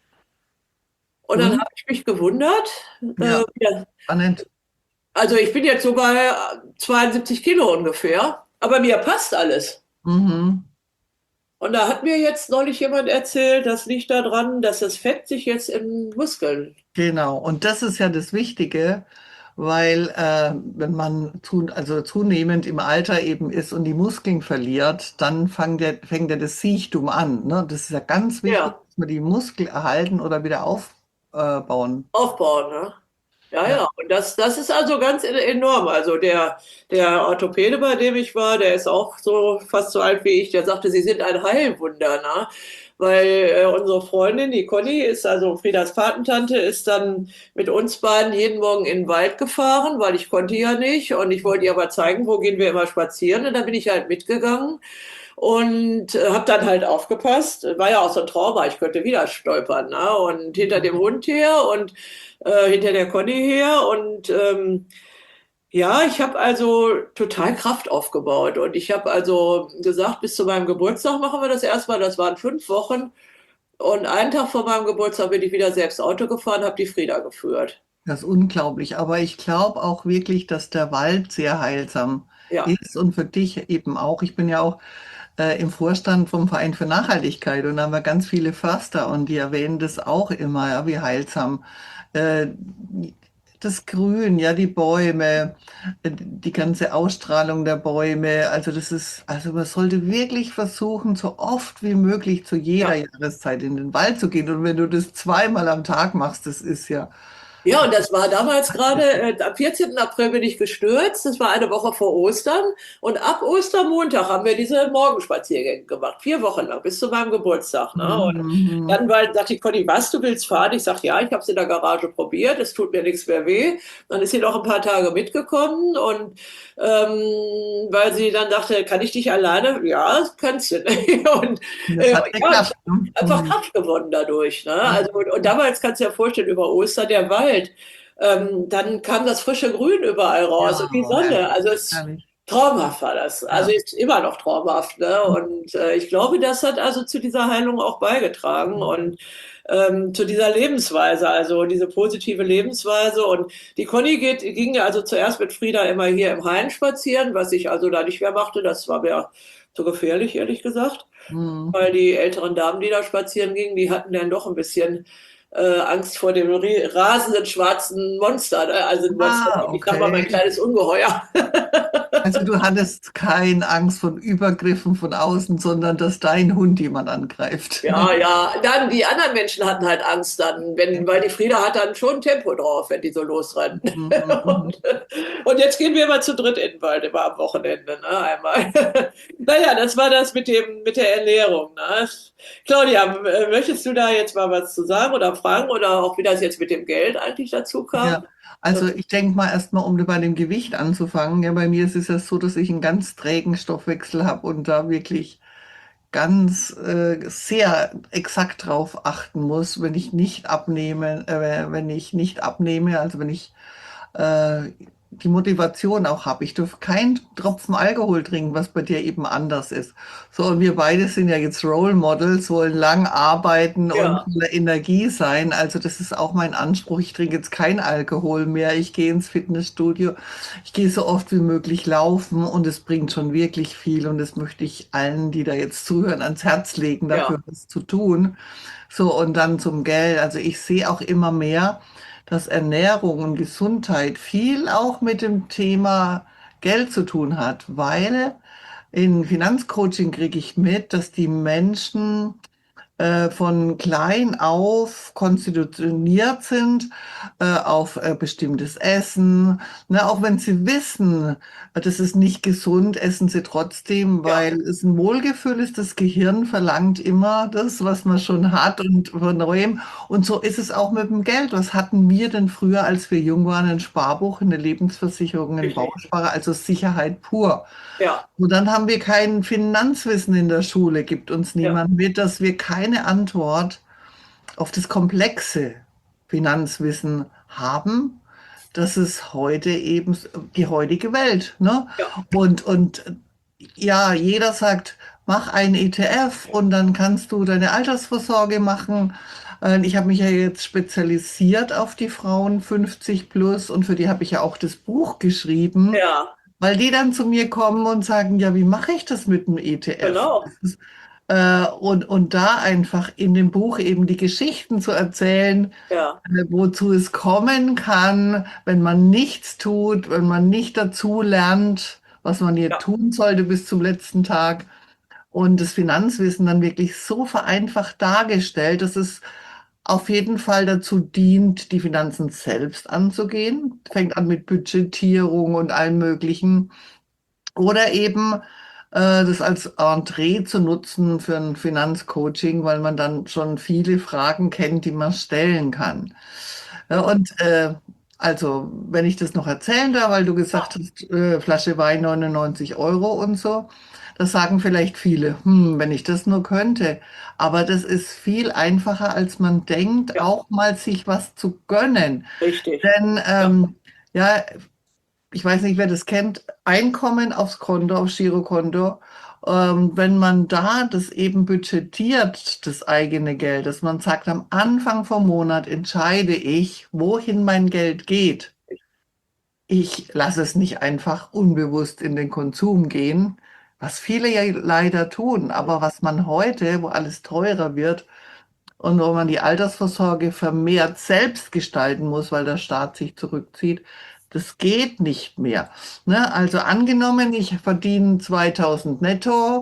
Und dann Und? habe ich mich gewundert. Äh, Ja, ja, spannend. also ich bin jetzt so bei zweiundsiebzig Kilo ungefähr. Aber mir passt alles. Mhm. Und da hat mir jetzt neulich jemand erzählt, das liegt daran, dass das Fett sich jetzt in Muskeln. Genau. Und das ist ja das Wichtige, weil äh, wenn man zu, also zunehmend im Alter eben ist und die Muskeln verliert, dann fängt ja, fängt ja das Siechtum an. Ne? Das ist ja ganz wichtig, Ja. dass wir die Muskeln erhalten oder wieder aufbauen. Aufbauen, ne? Ja, Ja. ja. Und das, das ist also ganz e- enorm. Also der, der Orthopäde, bei dem ich war, der ist auch so fast so alt wie ich, der sagte, Sie sind ein Heilwunder, ne? Weil äh, unsere Freundin, die Conny, ist also Friedas Patentante, ist dann mit uns beiden jeden Morgen in den Wald gefahren, weil ich konnte ja nicht. Und ich wollte ihr aber zeigen, wo gehen wir immer spazieren. Und da bin ich halt mitgegangen und äh, habe dann halt aufgepasst. War ja auch so ein Trauma, ich könnte wieder stolpern. Ne? Und hinter dem Hund her und äh, hinter der Conny her. Und ähm, ja, ich habe also total Kraft aufgebaut. Und ich habe also gesagt, bis zu meinem Geburtstag machen wir das erstmal. Das waren fünf Wochen. Und einen Tag vor meinem Geburtstag bin ich wieder selbst Auto gefahren, habe die Frieda geführt. Das ist unglaublich. Aber ich glaube auch wirklich, dass der Wald sehr heilsam Ja, ist und für dich eben auch. Ich bin ja auch äh, im Vorstand vom Verein für Nachhaltigkeit und da haben wir ganz viele Förster und die erwähnen das auch immer, ja, wie heilsam äh, Das Grün, ja, die Bäume, äh, die ganze Ausstrahlung der Bäume. Also das ist, also man sollte wirklich versuchen, so oft wie möglich zu jeder Ja. Jahreszeit in den Wald zu gehen. Und wenn du das zweimal am Tag machst, das ist ja, Ja, und das war damals gerade, äh, am vierzehnten April bin ich gestürzt. Das war eine Woche vor Ostern. Und ab Ostermontag haben wir diese Morgenspaziergänge gemacht. Vier Wochen lang, bis zu meinem Geburtstag. Ne? Und mhm, dann weil, sagte die Conny, was, du willst fahren? Ich sage, ja, ich habe es in der Garage probiert. Es tut mir nichts mehr weh. Dann ist sie noch ein paar Tage mitgekommen. Und ähm, weil sie dann dachte, kann ich dich alleine? Ja, das kannst du. Und das äh, hat ja, geklappt. Ne? einfach Mhm. Kraft gewonnen dadurch. Ne? Ja, Also, und, und damals kannst du dir ja vorstellen, über Ostern der Wald, ähm, dann kam das frische Grün überall raus und die ja, Sonne. herrlich, Also es herrlich. traumhaft war das. Also Ja. ist immer noch traumhaft. Ne? Und äh, ich glaube, das hat also zu dieser Heilung auch beigetragen und ähm, zu dieser Lebensweise, also diese positive Lebensweise. Und die Conny geht, ging ja also zuerst mit Frieda immer hier im Hain spazieren, was ich also da nicht mehr machte. Das war mir zu gefährlich, ehrlich gesagt, Mhm. weil die älteren Damen, die da spazieren gingen, die hatten dann doch ein bisschen äh, Angst vor dem rasenden schwarzen Monster. Ne? Also ein Monster, Ah, ich sag mal, mein okay. kleines Ungeheuer. Also du hattest keine Angst von Übergriffen von außen, sondern dass dein Hund jemand angreift. Ja, ja. Dann die anderen Menschen hatten halt Angst dann, wenn, weil die Frieda hat dann schon Tempo drauf, wenn die so losrennen. Mhm, mhm. Und, und jetzt gehen wir immer zu dritt in den Wald, immer am Wochenende, ne, einmal. Naja, das war das mit dem, mit der Ernährung, ne. Claudia, äh, möchtest du da jetzt mal was zu sagen oder fragen oder auch wie das jetzt mit dem Geld eigentlich dazu kam? Ja, also ich denke mal erstmal, um bei dem Gewicht anzufangen. Ja, bei mir ist es ja so, dass ich einen ganz trägen Stoffwechsel habe und da wirklich ganz äh, sehr exakt drauf achten muss, wenn ich nicht abnehme, äh, wenn ich nicht abnehme, also wenn ich äh, die Motivation auch habe. Ich darf keinen Tropfen Alkohol trinken, was bei dir eben anders ist. So, und wir beide sind ja jetzt Role Models, wollen lang arbeiten und Ja, voller Energie sein. Also das ist auch mein Anspruch. Ich trinke jetzt kein Alkohol mehr. Ich gehe ins Fitnessstudio. Ich gehe so oft wie möglich laufen und es bringt schon wirklich viel. Und das möchte ich allen, die da jetzt zuhören, ans Herz legen, ja, dafür was zu tun. So, und dann zum Geld. Also ich sehe auch immer mehr, dass Ernährung und Gesundheit viel auch mit dem Thema Geld zu tun hat, weil in Finanzcoaching kriege ich mit, dass die Menschen äh, von klein auf konstitutioniert sind äh, auf äh, bestimmtes Essen. Ne, auch wenn sie wissen, äh, das ist nicht gesund, essen sie trotzdem, ja, weil es ein Wohlgefühl ist. Das Gehirn verlangt immer das, was man schon hat und von neuem. Und so ist es auch mit dem Geld. Was hatten wir denn früher, als wir jung waren? Ein Sparbuch, eine Lebensversicherung, ein richtig. Bausparer, also Sicherheit pur. Ja, Und dann haben wir kein Finanzwissen in der Schule, gibt uns ja, niemand mit, dass wir keine Antwort auf das komplexe Finanzwissen haben. Das ist heute eben die heutige Welt, ne? ja, Und, und ja, jeder sagt, mach einen E T F und dann kannst du deine Altersvorsorge machen. Äh, Ich habe mich ja jetzt spezialisiert auf die Frauen fünfzig plus und für die habe ich ja auch das Buch geschrieben. ja, Weil die dann zu mir kommen und sagen, ja, wie mache ich das mit dem E T F? genau. Das ist, äh, und, und da einfach in dem Buch eben die Geschichten zu erzählen, Ja, äh, wozu es kommen kann, wenn man nichts tut, wenn man nicht dazu lernt, was man hier ja, tun sollte bis zum letzten Tag. Und das Finanzwissen dann wirklich so vereinfacht dargestellt, dass es auf jeden Fall dazu dient, die Finanzen selbst anzugehen. Fängt an mit Budgetierung und allem Möglichen. Oder eben äh, das als Entree zu nutzen für ein Finanzcoaching, weil man dann schon viele Fragen kennt, die man stellen kann. Ja, ja, und äh, also, wenn ich das noch erzählen darf, weil du gesagt ja, hast, äh, Flasche Wein neunundneunzig Euro und so, das sagen vielleicht viele, hm, wenn ich das nur könnte. Aber das ist viel einfacher, als man denkt, ja, auch mal sich was zu gönnen. richtig. Denn Ja, ähm, ja, ich weiß nicht, wer das kennt, Einkommen aufs Konto, aufs Girokonto. Ähm, wenn man da das eben budgetiert, das eigene Geld, dass man sagt, am Anfang vom Monat entscheide ich, wohin mein Geld geht. Ich lasse es nicht einfach unbewusst in den Konsum gehen, was viele ja leider tun, aber was man heute, wo alles teurer wird, und wo man die Altersvorsorge vermehrt selbst gestalten muss, weil der Staat sich zurückzieht, das geht nicht mehr. Ne? Also angenommen, ich verdiene zweitausend netto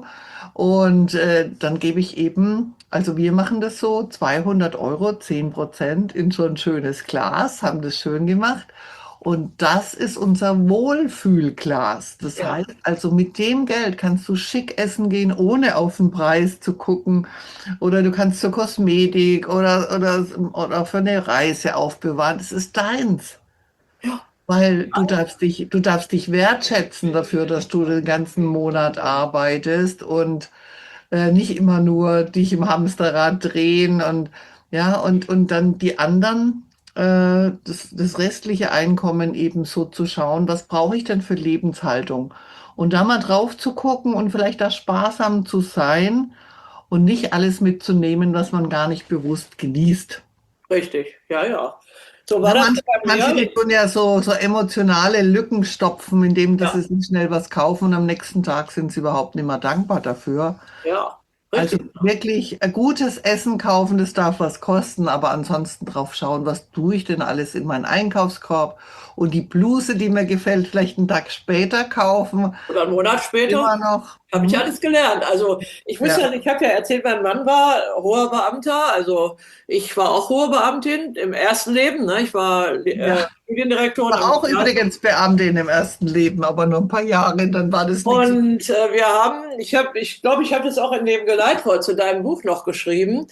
und äh, dann gebe ich eben, also wir machen das so, zweihundert Euro, zehn Prozent in so ein schönes Glas, haben das schön gemacht. Und das ist unser Wohlfühlglas. Das Ja, heißt also, mit dem Geld kannst du schick essen gehen, ohne auf den Preis zu gucken. Oder du kannst zur Kosmetik oder, oder, oder für eine Reise aufbewahren. Das ist deins. ja, Weil du darfst dich, du darfst dich wertschätzen dafür, dass du den ganzen Monat arbeitest und äh, nicht immer nur dich im Hamsterrad drehen und ja, und, und dann die anderen, äh, das, das restliche Einkommen eben so zu schauen, was brauche ich denn für Lebenshaltung? Und da mal drauf zu gucken und vielleicht da sparsam zu sein und nicht alles mitzunehmen, was man gar nicht bewusst genießt. richtig. Ja, ja. So war Na, das manche, bei manche, mir. die tun ja so, so emotionale Lücken stopfen, indem dass Ja, sie sich schnell was kaufen und am nächsten Tag sind sie überhaupt nicht mehr dankbar dafür. ja, Also richtig. wirklich ein gutes Essen kaufen, das darf was kosten, aber ansonsten drauf schauen, was tue ich denn alles in meinen Einkaufskorb und die Bluse, die mir gefällt, vielleicht einen Tag später kaufen, Oder einen Monat später. immer noch. Habe ich Hm? alles gelernt. Also ich muss ja, Ja, ich habe ja erzählt, mein Mann war hoher Beamter. Also ich war auch hohe Beamtin im ersten Leben. Ne? Ich war ja. äh, Studiendirektorin War am auch Gymnasium. übrigens Beamtin im ersten Leben, aber nur ein paar Jahre, dann war das nichts. Und äh, wir haben, ich habe, ich glaube, ich habe das auch in dem Geleitwort zu deinem Buch noch geschrieben.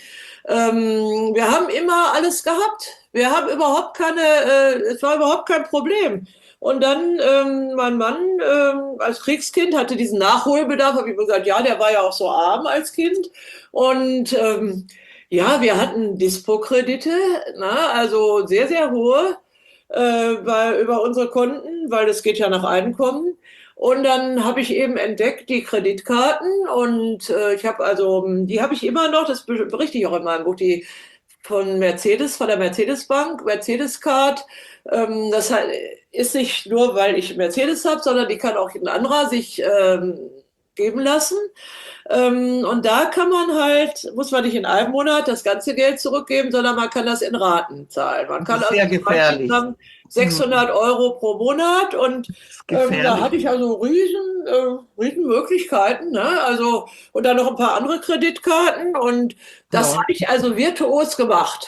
Ähm, wir haben immer alles gehabt. Wir haben überhaupt keine, äh, es war überhaupt kein Problem. Und dann, ähm, mein Mann ähm, als Kriegskind hatte diesen Nachholbedarf, habe ich mir gesagt, ja, der war ja auch so arm als Kind. Und ähm, ja, wir hatten Dispo-Kredite, na, also sehr, sehr hohe äh, bei, über unsere Konten, weil es geht ja nach Einkommen. Und dann habe ich eben entdeckt die Kreditkarten und äh, ich habe also, die habe ich immer noch, das berichte ich auch in meinem Buch, die von Mercedes, von der Mercedes-Bank, Mercedes-Card. Ähm, das ist nicht nur, weil ich Mercedes habe, sondern die kann auch ein anderer sich ähm, geben lassen. Ähm, und da kann man halt, muss man nicht in einem Monat das ganze Geld zurückgeben, sondern man kann das in Raten zahlen. Man Das kann ist also sehr zum Beispiel gefährlich. sagen, Hm, sechshundert Euro pro Monat und das ist ähm, da gefährlich. hatte ich also riesen, äh, riesen Möglichkeiten, ne? Also, und dann noch ein paar andere Kreditkarten und das Ja. habe ich also virtuos gemacht.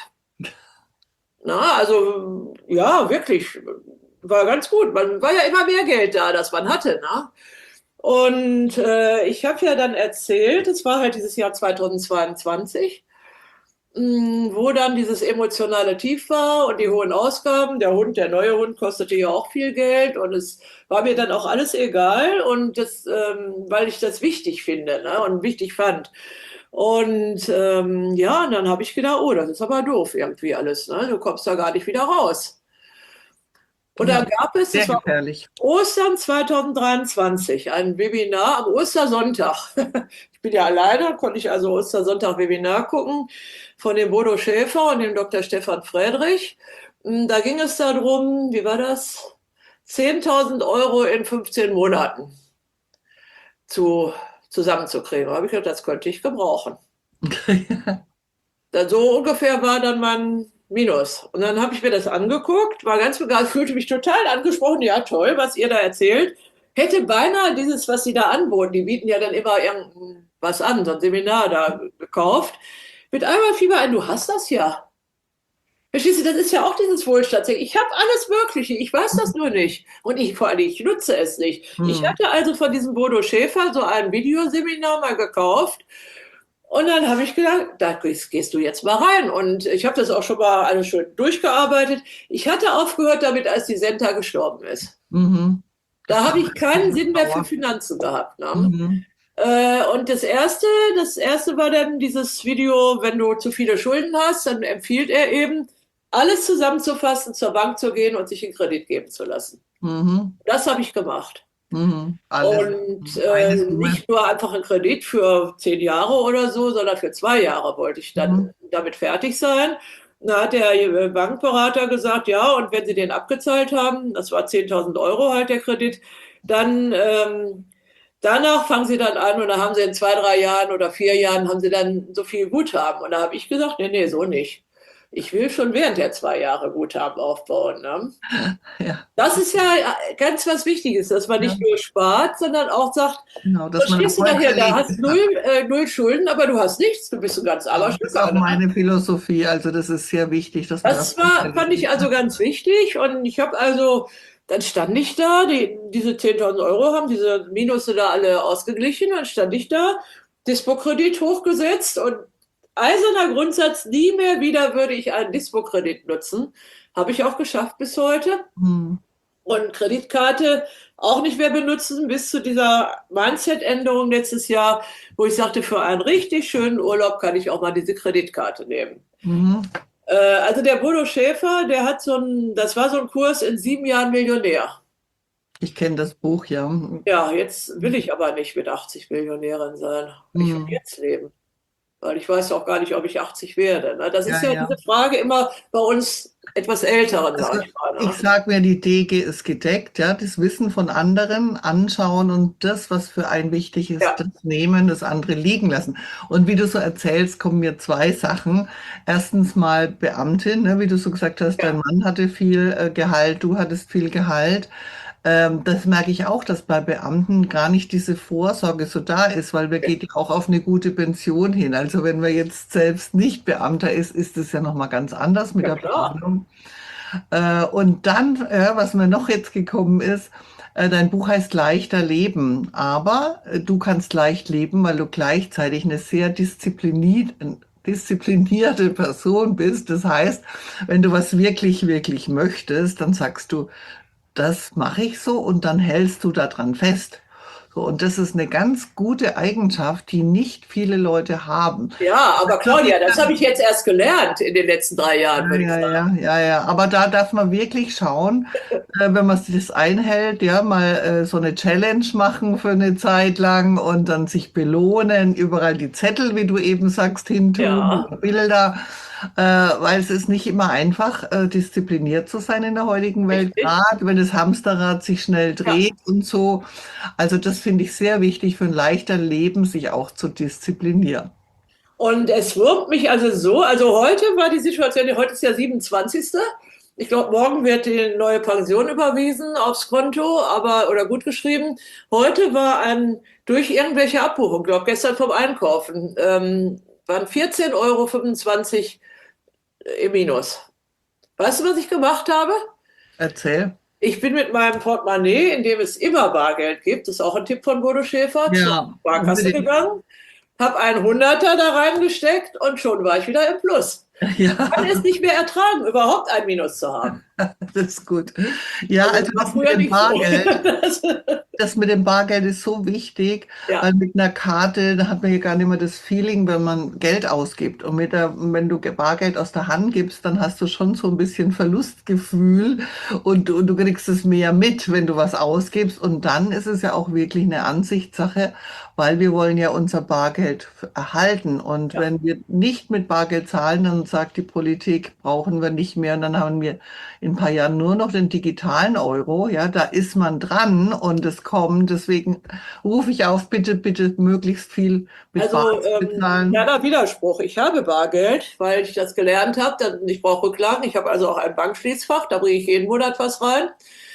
Na, also, ja, wirklich, war ganz gut. Man war ja immer mehr Geld da, das man hatte, ne? Und äh, ich habe ja dann erzählt, es war halt dieses Jahr zweitausendzweiundzwanzig, mh, wo dann dieses emotionale Tief war und die hohen Ausgaben. Der Hund, der neue Hund, kostete ja auch viel Geld und es war mir dann auch alles egal und das, ähm, weil ich das wichtig finde, ne, und wichtig fand. Und ähm, ja, und dann habe ich gedacht, oh, das ist aber doof irgendwie alles, ne? Du kommst da gar nicht wieder raus. Und Ja, da gab es, sehr das war gefährlich. Ostern zweitausenddreiundzwanzig, ein Webinar am Ostersonntag. Ich bin ja alleine, konnte ich also Ostersonntag Webinar gucken von dem Bodo Schäfer und dem Doktor Stefan Friedrich. Da ging es darum, wie war das? zehntausend Euro in fünfzehn Monaten zu, zusammenzukriegen. Da habe ich gedacht, das könnte ich gebrauchen. Dann so ungefähr war dann mein Minus. Und dann habe ich mir das angeguckt, war ganz begeistert, fühlte mich total angesprochen. Ja, toll, was ihr da erzählt. Hätte beinahe dieses, was sie da anboten, die bieten ja dann immer irgendwas an, so ein Seminar da gekauft. Mit einmal fiel mir ein, du hast das ja. Verstehst du, das ist ja auch dieses Wohlstandsding. Ich habe alles Mögliche, ich weiß das nur nicht. Und ich vor allem, ich nutze es nicht. Ich Hm. hatte also von diesem Bodo Schäfer so ein Videoseminar mal gekauft und dann habe ich gedacht, da gehst du jetzt mal rein. Und ich habe das auch schon mal alles schön durchgearbeitet. Ich hatte aufgehört damit, als die Senta gestorben ist. Mhm. Das Da war habe ich keinen eine Sinn mehr für Trauer. Finanzen gehabt. Ne? Mhm. Äh, und das erste, das erste war dann dieses Video, wenn du zu viele Schulden hast, dann empfiehlt er eben, alles zusammenzufassen, zur Bank zu gehen und sich einen Kredit geben zu lassen. Mhm. Das habe ich gemacht. Mhm. Alles. Und äh, Eine Summe. nicht nur einfach einen Kredit für zehn Jahre oder so, sondern für zwei Jahre wollte ich Mhm. dann damit fertig sein. Da hat der äh, Bankberater gesagt, ja, und wenn Sie den abgezahlt haben, das war zehntausend Euro halt der Kredit, dann, ähm, danach fangen sie dann an und dann haben sie in zwei, drei Jahren oder vier Jahren haben sie dann so viel Guthaben. Und da habe ich gesagt, nee, nee, so nicht. Ich will schon während der zwei Jahre Guthaben aufbauen. Ne? Ja, Das ist ja ganz was Wichtiges, dass man ja, nicht nur spart, sondern auch sagt, genau, so dass man stehst du nachher da, hast Erfolgserlebnisse hat. null, äh, null Schulden, aber du hast nichts, du bist ein ganz armer Genau, das ist auch Schlucker. Ne? meine Philosophie. Also das ist sehr wichtig, dass man Das war, fand ich Erfolgserlebnisse also hat. ganz wichtig und ich habe also, dann stand ich da, die, diese zehntausend Euro haben diese Minusse da alle ausgeglichen, dann stand ich da, Dispo-Kredit hochgesetzt und eiserner Grundsatz, nie mehr wieder würde ich einen Dispo-Kredit nutzen. Habe ich auch geschafft bis heute. Hm. Und Kreditkarte auch nicht mehr benutzen, bis zu dieser Mindset-Änderung letztes Jahr, wo ich sagte, für einen richtig schönen Urlaub kann ich auch mal diese Kreditkarte nehmen. Mhm. Äh, also der Bodo Schäfer, der hat so ein, das war so ein Kurs in sieben Jahren Millionär. Ich kenne das Buch, ja. Ja, jetzt will ich aber nicht mit achtzig Millionärin sein. Ich will Hm. jetzt leben. Weil ich weiß auch gar nicht, ob ich achtzig werde. Ne? Das ist Ja, ja ja. diese Frage immer bei uns etwas Älteren, Also sag ich mal. ich Ne? sage mir, die Dege ist gedeckt, ja, das Wissen von anderen anschauen und das, was für einen wichtig ist, Ja, das nehmen, das andere liegen lassen. Und wie du so erzählst, kommen mir zwei Sachen. Erstens mal Beamtin, ne, wie du so gesagt hast, dein ja, Mann hatte viel äh, Gehalt, du hattest viel Gehalt. Ähm, das merke ich auch, dass bei Beamten gar nicht diese Vorsorge so da ist, weil wir gehen ja auch auf eine gute Pension hin. Also wenn man jetzt selbst nicht Beamter ist, ist es ja noch mal ganz anders mit ja der klar. Planung. Äh, und dann, äh, was mir noch jetzt gekommen ist, äh, dein Buch heißt Leichter Leben, aber äh, du kannst leicht leben, weil du gleichzeitig eine sehr diszipliniert, disziplinierte Person bist. Das heißt, wenn du was wirklich, wirklich möchtest, dann sagst du, das mache ich so und dann hältst du daran fest. So, und das ist eine ganz gute Eigenschaft, die nicht viele Leute haben. Ja, aber Das Claudia, das habe ich jetzt erst gelernt in den letzten drei Jahren, würde ich Ja, sagen. ja, ja, ja. Aber da darf man wirklich schauen, äh, wenn man sich das einhält, ja, mal äh, so eine Challenge machen für eine Zeit lang und dann sich belohnen, überall die Zettel, wie du eben sagst, hintun, Ja, Bilder, äh, weil es ist nicht immer einfach, äh, diszipliniert zu sein in der heutigen Welt, richtig. gerade wenn das Hamsterrad sich schnell Ja. dreht und so. Also das finde ich sehr wichtig für ein leichter Leben, sich auch zu disziplinieren. Und es wurmt mich also so, also heute war die Situation, heute ist ja siebenundzwanzigste. Ich glaube, morgen wird die neue Pension überwiesen aufs Konto, aber oder gut geschrieben. Heute war ein durch irgendwelche Abbuchungen, ich glaube gestern vom Einkaufen, ähm, waren vierzehn Euro fünfundzwanzig im Minus. Weißt du, was ich gemacht habe? Erzähl. Ich bin mit meinem Portemonnaie, in dem es immer Bargeld gibt, das ist auch ein Tipp von Bodo Schäfer, zur Ja, Sparkasse unbedingt. gegangen, habe einen Hunderter da reingesteckt und schon war ich wieder im Plus. Ich kann Ja. es nicht mehr ertragen, überhaupt ein Minus zu haben. Das ist gut. Ja, Also also das war das mit früher dem nicht so. Bargeld, Das, das mit dem Bargeld ist so wichtig, ja, weil mit einer Karte, da hat man ja gar nicht mehr das Feeling, wenn man Geld ausgibt. Und mit der, wenn du Bargeld aus der Hand gibst, dann hast du schon so ein bisschen Verlustgefühl und, und du kriegst es mehr mit, wenn du was ausgibst. Und dann ist es ja auch wirklich eine Ansichtssache, weil wir wollen ja unser Bargeld erhalten. Und ja. wenn wir nicht mit Bargeld zahlen, dann sagt die Politik, brauchen wir nicht mehr. Und dann haben wir in ein paar Jahren nur noch den digitalen Euro. Ja, da ist man dran und es kommt. Deswegen rufe ich auf, bitte, bitte möglichst viel mit Bar Also zu ähm, bezahlen. kleiner Widerspruch. Ich habe Bargeld, weil ich das gelernt habe. Dann, ich brauche Rücklagen. Ich habe also auch ein Bankschließfach. Da bringe ich jeden Monat was rein.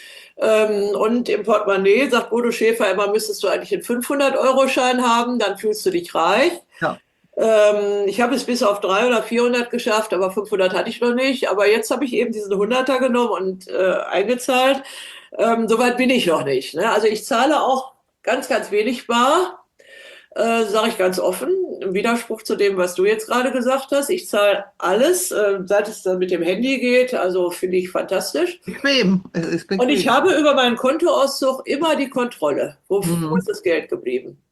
Ähm, und im Portemonnaie sagt Bodo Schäfer immer, müsstest du eigentlich einen fünfhundert-Euro-Schein haben, dann fühlst du dich reich. Ja, Ähm, ich habe es bis auf dreihundert oder vierhundert geschafft, aber fünfhundert hatte ich noch nicht. Aber jetzt habe ich eben diesen Hunderter genommen und äh, eingezahlt. Ähm, Soweit bin ich noch nicht. Ne? Also ich zahle auch ganz, ganz wenig bar, äh, sage ich ganz offen, im Widerspruch zu dem, was du jetzt gerade gesagt hast. Ich zahle alles, äh, seit es dann mit dem Handy geht. Also finde ich fantastisch. bequem. Es ist Und ich bequem. habe über meinen Kontoauszug immer die Kontrolle. Wo, wo Mhm. ist das Geld geblieben?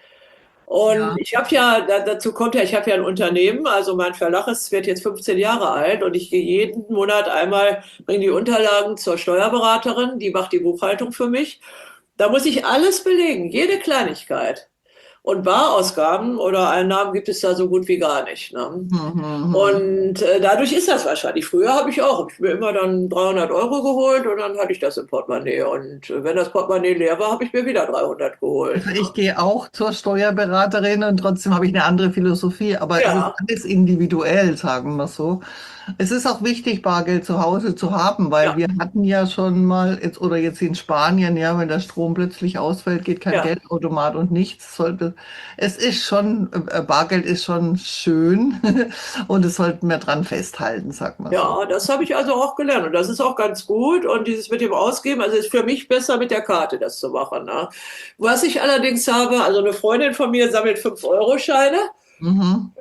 Und Ja, ich habe ja, da, dazu kommt ja, ich habe ja ein Unternehmen, also mein Verlag ist, wird jetzt fünfzehn Jahre alt und ich gehe jeden Monat einmal, bringe die Unterlagen zur Steuerberaterin, die macht die Buchhaltung für mich. Da muss ich alles belegen, jede Kleinigkeit. Und Barausgaben oder Einnahmen gibt es da so gut wie gar nicht. Ne? Mhm. Und äh, dadurch ist das wahrscheinlich. Früher habe ich auch, hab ich mir immer dann dreihundert Euro geholt und dann hatte ich das im Portemonnaie. Und äh, wenn das Portemonnaie leer war, habe ich mir wieder dreihundert geholt. Also ich gehe auch zur Steuerberaterin und trotzdem habe ich eine andere Philosophie, aber es ist Ja, alles individuell, sagen wir so. Es ist auch wichtig, Bargeld zu Hause zu haben, weil ja, wir hatten ja schon mal, jetzt, oder jetzt in Spanien, ja, wenn der Strom plötzlich ausfällt, geht kein ja. Geldautomat und nichts. Sollte, es ist schon, äh, Bargeld ist schon schön und es sollten wir dran festhalten, sagen wir so. Ja, das habe ich also auch gelernt und das ist auch ganz gut. Und dieses mit dem Ausgeben, also ist für mich besser mit der Karte das zu machen. Ne? Was ich allerdings habe, also eine Freundin von mir sammelt fünf-Euro-Scheine. Mhm.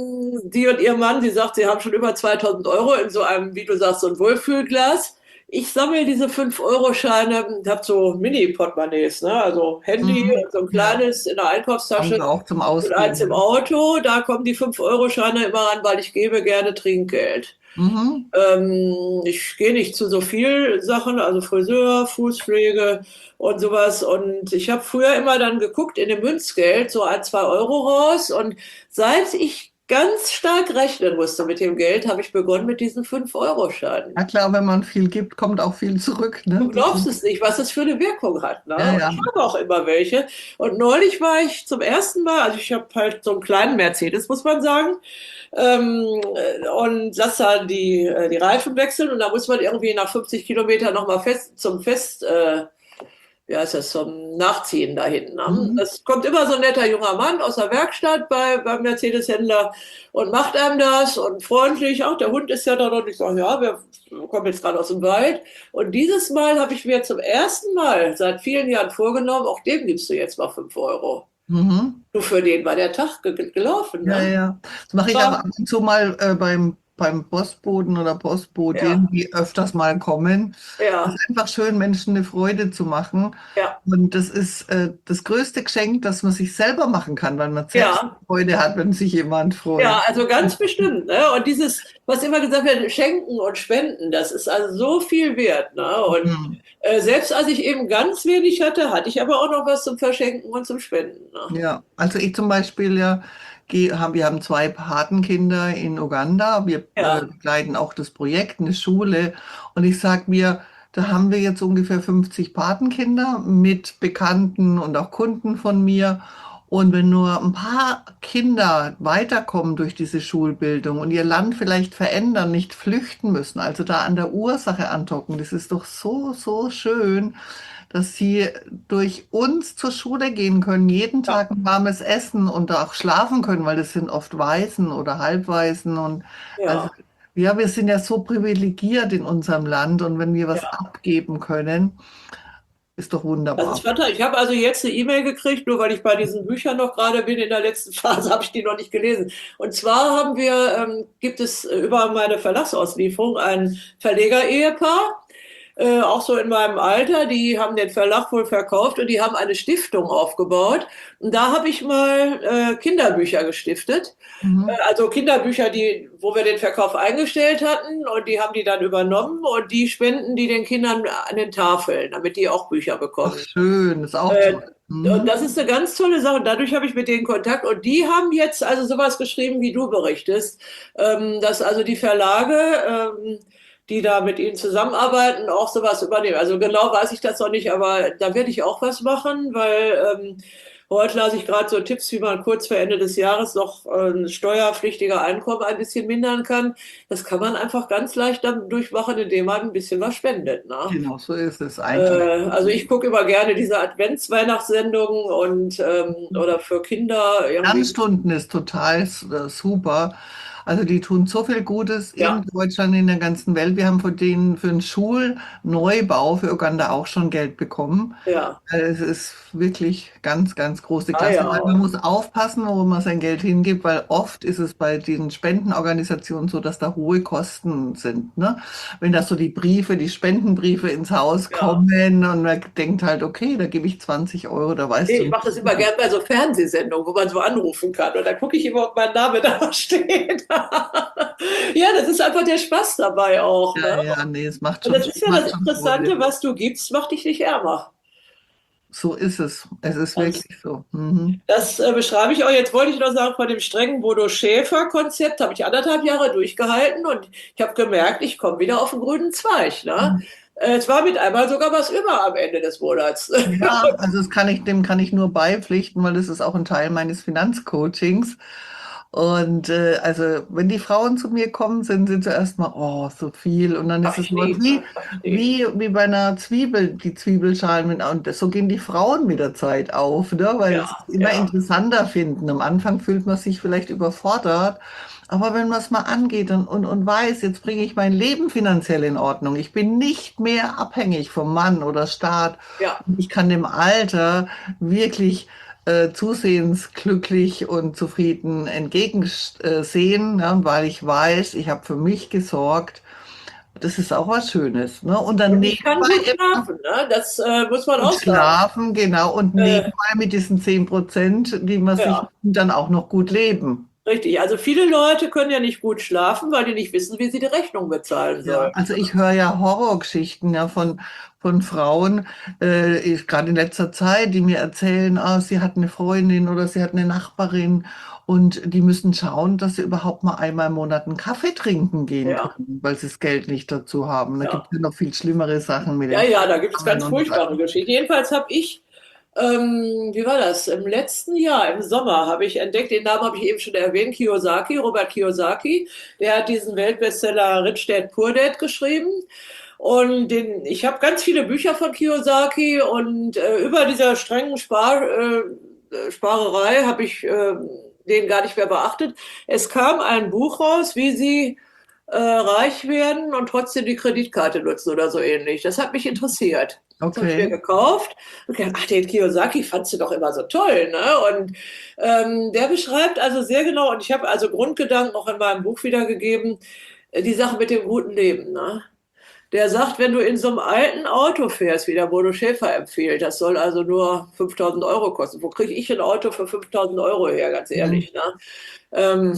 Sie und ihr Mann, sie sagt, sie haben schon über zweitausend Euro in so einem, wie du sagst, so ein Wohlfühlglas. Ich sammle diese fünf-Euro-Scheine, habe so Mini-Portemonnaies, ne? Also Handy Mhm. und so ein Ja, kleines in der haben Einkaufstasche wir auch zum und eins im Ausgeben. Auto. Da kommen die fünf-Euro-Scheine immer ran, weil ich gebe gerne Trinkgeld. Mhm. Ähm, ich gehe nicht zu so viel Sachen, also Friseur, Fußpflege und sowas. Und ich habe früher immer dann geguckt in dem Münzgeld so ein, zwei Euro raus. Und seit ich ganz stark rechnen musste mit dem Geld, habe ich begonnen mit diesen fünf-Euro-Scheinen. Ja klar, wenn man viel gibt, kommt auch viel zurück, ne? Du Das glaubst ist, es nicht, was es für eine Wirkung hat. Ne? ja, Und ja. ich habe auch immer welche. Und neulich war ich zum ersten Mal, also ich habe halt so einen kleinen Mercedes, muss man sagen, ähm, und lass da die, äh, die Reifen wechseln und da muss man irgendwie nach fünfzig Kilometern nochmal fest zum Fest, äh, wie heißt das, zum Nachziehen da hinten. Ne? Mhm. Es kommt immer so ein netter junger Mann aus der Werkstatt bei, beim Mercedes-Händler und macht einem das und freundlich. Auch der Hund ist ja da und ich sage, ja, wir kommen jetzt gerade aus dem Wald. Und dieses Mal habe ich mir zum ersten Mal seit vielen Jahren vorgenommen, auch dem gibst du jetzt mal fünf Euro. Mhm. Du, für den war der Tag ge gelaufen. Ja, Ne? ja. Das mache ich auch ab War, und zu mal äh, beim, beim Postboten oder Postbotin, ja, die öfters mal kommen. Es ja, ist einfach schön, Menschen eine Freude zu machen. ja. Und das ist äh, das größte Geschenk, das man sich selber machen kann, weil man selbst Ja, Freude hat, wenn sich jemand freut. ja, also ganz bestimmt. Ne? Und dieses, was immer gesagt wird, schenken und spenden, das ist also so viel wert. Ne? Und Mhm. äh, selbst als ich eben ganz wenig hatte, hatte ich aber auch noch was zum Verschenken und zum Spenden. Ne? Ja, also ich zum Beispiel ja, geh, haben, wir haben zwei Patenkinder in Uganda. Wir äh, Ja, begleiten auch das Projekt, eine Schule. Und ich sag mir, da haben wir jetzt ungefähr fünfzig Patenkinder mit Bekannten und auch Kunden von mir. Und wenn nur ein paar Kinder weiterkommen durch diese Schulbildung und ihr Land vielleicht verändern, nicht flüchten müssen, also da an der Ursache andocken, das ist doch so, so schön, dass sie durch uns zur Schule gehen können, jeden ja, Tag ein warmes Essen und auch schlafen können, weil das sind oft Waisen oder Halbwaisen und also ja, ja, wir sind ja so privilegiert in unserem Land und wenn wir was ja. abgeben können, ist doch Das ist wunderbar. fantastisch. Ich habe also jetzt eine E-Mail gekriegt, nur weil ich bei diesen Büchern noch gerade bin, in der letzten Phase habe ich die noch nicht gelesen. Und zwar haben wir, ähm, gibt es äh, über meine Verlagsauslieferung ein Verleger-Ehepaar, äh, auch so in meinem Alter, die haben den Verlag wohl verkauft und die haben eine Stiftung aufgebaut. Und da habe ich mal äh, Kinderbücher gestiftet. Äh, Mhm. also Kinderbücher, die, wo wir den Verkauf eingestellt hatten und die haben die dann übernommen und die spenden die den Kindern an den Tafeln, damit die auch Bücher Ach, bekommen. schön, ist auch Äh, toll. und Mhm. das ist eine ganz tolle Sache. Und dadurch habe ich mit denen Kontakt. Und die haben jetzt also sowas geschrieben, wie du berichtest, ähm, dass also die Verlage, ähm, die da mit ihnen zusammenarbeiten, auch sowas übernehmen. Also genau weiß ich das noch nicht, aber da werde ich auch was machen, weil ähm, heute las ich gerade so Tipps, wie man kurz vor Ende des Jahres noch äh, ein steuerpflichtiger Einkommen ein bisschen mindern kann. Das kann man einfach ganz leicht dann durchmachen, indem man ein bisschen was spendet. Ne? Genau, so ist es Äh, eigentlich. also ich gucke immer gerne diese Advents-Weihnachtssendungen und ähm, oder für Kinder irgendwie. Lernstunden ist total äh, super. Also die tun so viel Gutes in Ja, Deutschland, in der ganzen Welt. Wir haben von denen für einen Schulneubau für Uganda auch schon Geld bekommen. ja, Also es ist wirklich ganz, ganz große ah Klasse. Weil man ja, muss aufpassen, wo man sein Geld hingibt, weil oft ist es bei den Spendenorganisationen so, dass da hohe Kosten sind, ne? Wenn da so die Briefe, die Spendenbriefe ins Haus ja. kommen und man denkt halt, okay, da gebe ich zwanzig Euro, da weißt Nee, du ich mache das nicht. immer gerne bei so Fernsehsendungen, wo man so anrufen kann. Und da gucke ich immer, ob mein Name da steht. Ja, das ist einfach der Spaß dabei auch. Ja, Ne? ja, nee, es macht Und schon, das ist ja macht das schon Freude. Interessante, was du gibst, macht dich nicht ärmer. so ist es. Es ist Das, wirklich so. Mhm. das äh, beschreibe ich auch. Jetzt wollte ich noch sagen, von dem strengen Bodo Schäfer-Konzept habe ich anderthalb Jahre durchgehalten und ich habe gemerkt, ich komme wieder auf den grünen Zweig. Ne? Äh, es war mit einmal sogar was über am Ende des Monats. Ja, also das kann ich, dem kann ich nur beipflichten, weil das ist auch ein Teil meines Finanzcoachings. Und äh, also wenn die Frauen zu mir kommen, sind sie zuerst mal, oh, so viel. Und dann Ach, ist es ich sowas liebe, wie, ach, ich liebe. wie, wie bei einer Zwiebel, die Zwiebelschalen. Mit, und so gehen die Frauen mit der Zeit auf, ne? Weil sie Ja, es immer ja, interessanter finden. Am Anfang fühlt man sich vielleicht überfordert. Aber wenn man es mal angeht und, und, und weiß, jetzt bringe ich mein Leben finanziell in Ordnung. Ich bin nicht mehr abhängig vom Mann oder Staat. ja. Und ich kann dem Alter wirklich äh, zusehends glücklich und zufrieden entgegensehen, ne, weil ich weiß, ich habe für mich gesorgt. Das ist auch was Schönes. Ne? Und dann Und ich kann gut nebenbei immer schlafen, ne? Das äh, muss man gut auch sagen. schlafen, genau, und Äh, nebenbei mit diesen zehn Prozent, die man sich ja. dann auch noch gut leben. Richtig, also viele Leute können ja nicht gut schlafen, weil die nicht wissen, wie sie die Rechnung bezahlen Ja, sollen. also ich höre ja Horrorgeschichten ja von, von Frauen, äh, ich, gerade in letzter Zeit, die mir erzählen, ah, sie hat eine Freundin oder sie hat eine Nachbarin und die müssen schauen, dass sie überhaupt mal einmal im Monat einen Kaffee trinken gehen Ja, können, weil sie das Geld nicht dazu haben. Da gibt ja. es ja noch viel schlimmere Sachen mit Ja, den ja, da gibt es Frauen ganz und so furchtbare weiter. Geschichten. Jedenfalls habe ich, ähm, wie war das? Im letzten Jahr, im Sommer, habe ich entdeckt, den Namen habe ich eben schon erwähnt, Kiyosaki, Robert Kiyosaki. Der hat diesen Weltbestseller Rich Dad Poor Dad geschrieben. Und den, ich habe ganz viele Bücher von Kiyosaki und äh, über dieser strengen Spar, äh, Sparerei habe ich äh, den gar nicht mehr beachtet. Es kam ein Buch raus, wie sie äh, reich werden und trotzdem die Kreditkarte nutzen oder so ähnlich. Das hat mich interessiert. Das habe ich mir Okay, gekauft. Und gedacht, ach, den Kiyosaki fandst du doch immer so toll, ne? Und ähm, der beschreibt also sehr genau, und ich habe also Grundgedanken auch in meinem Buch wiedergegeben, äh, die Sache mit dem guten Leben, ne? Der sagt, wenn du in so einem alten Auto fährst, wie der Bodo Schäfer empfiehlt, das soll also nur fünftausend Euro kosten. Wo kriege ich ein Auto für fünftausend Euro her, ganz hm, ehrlich, ne? Ähm,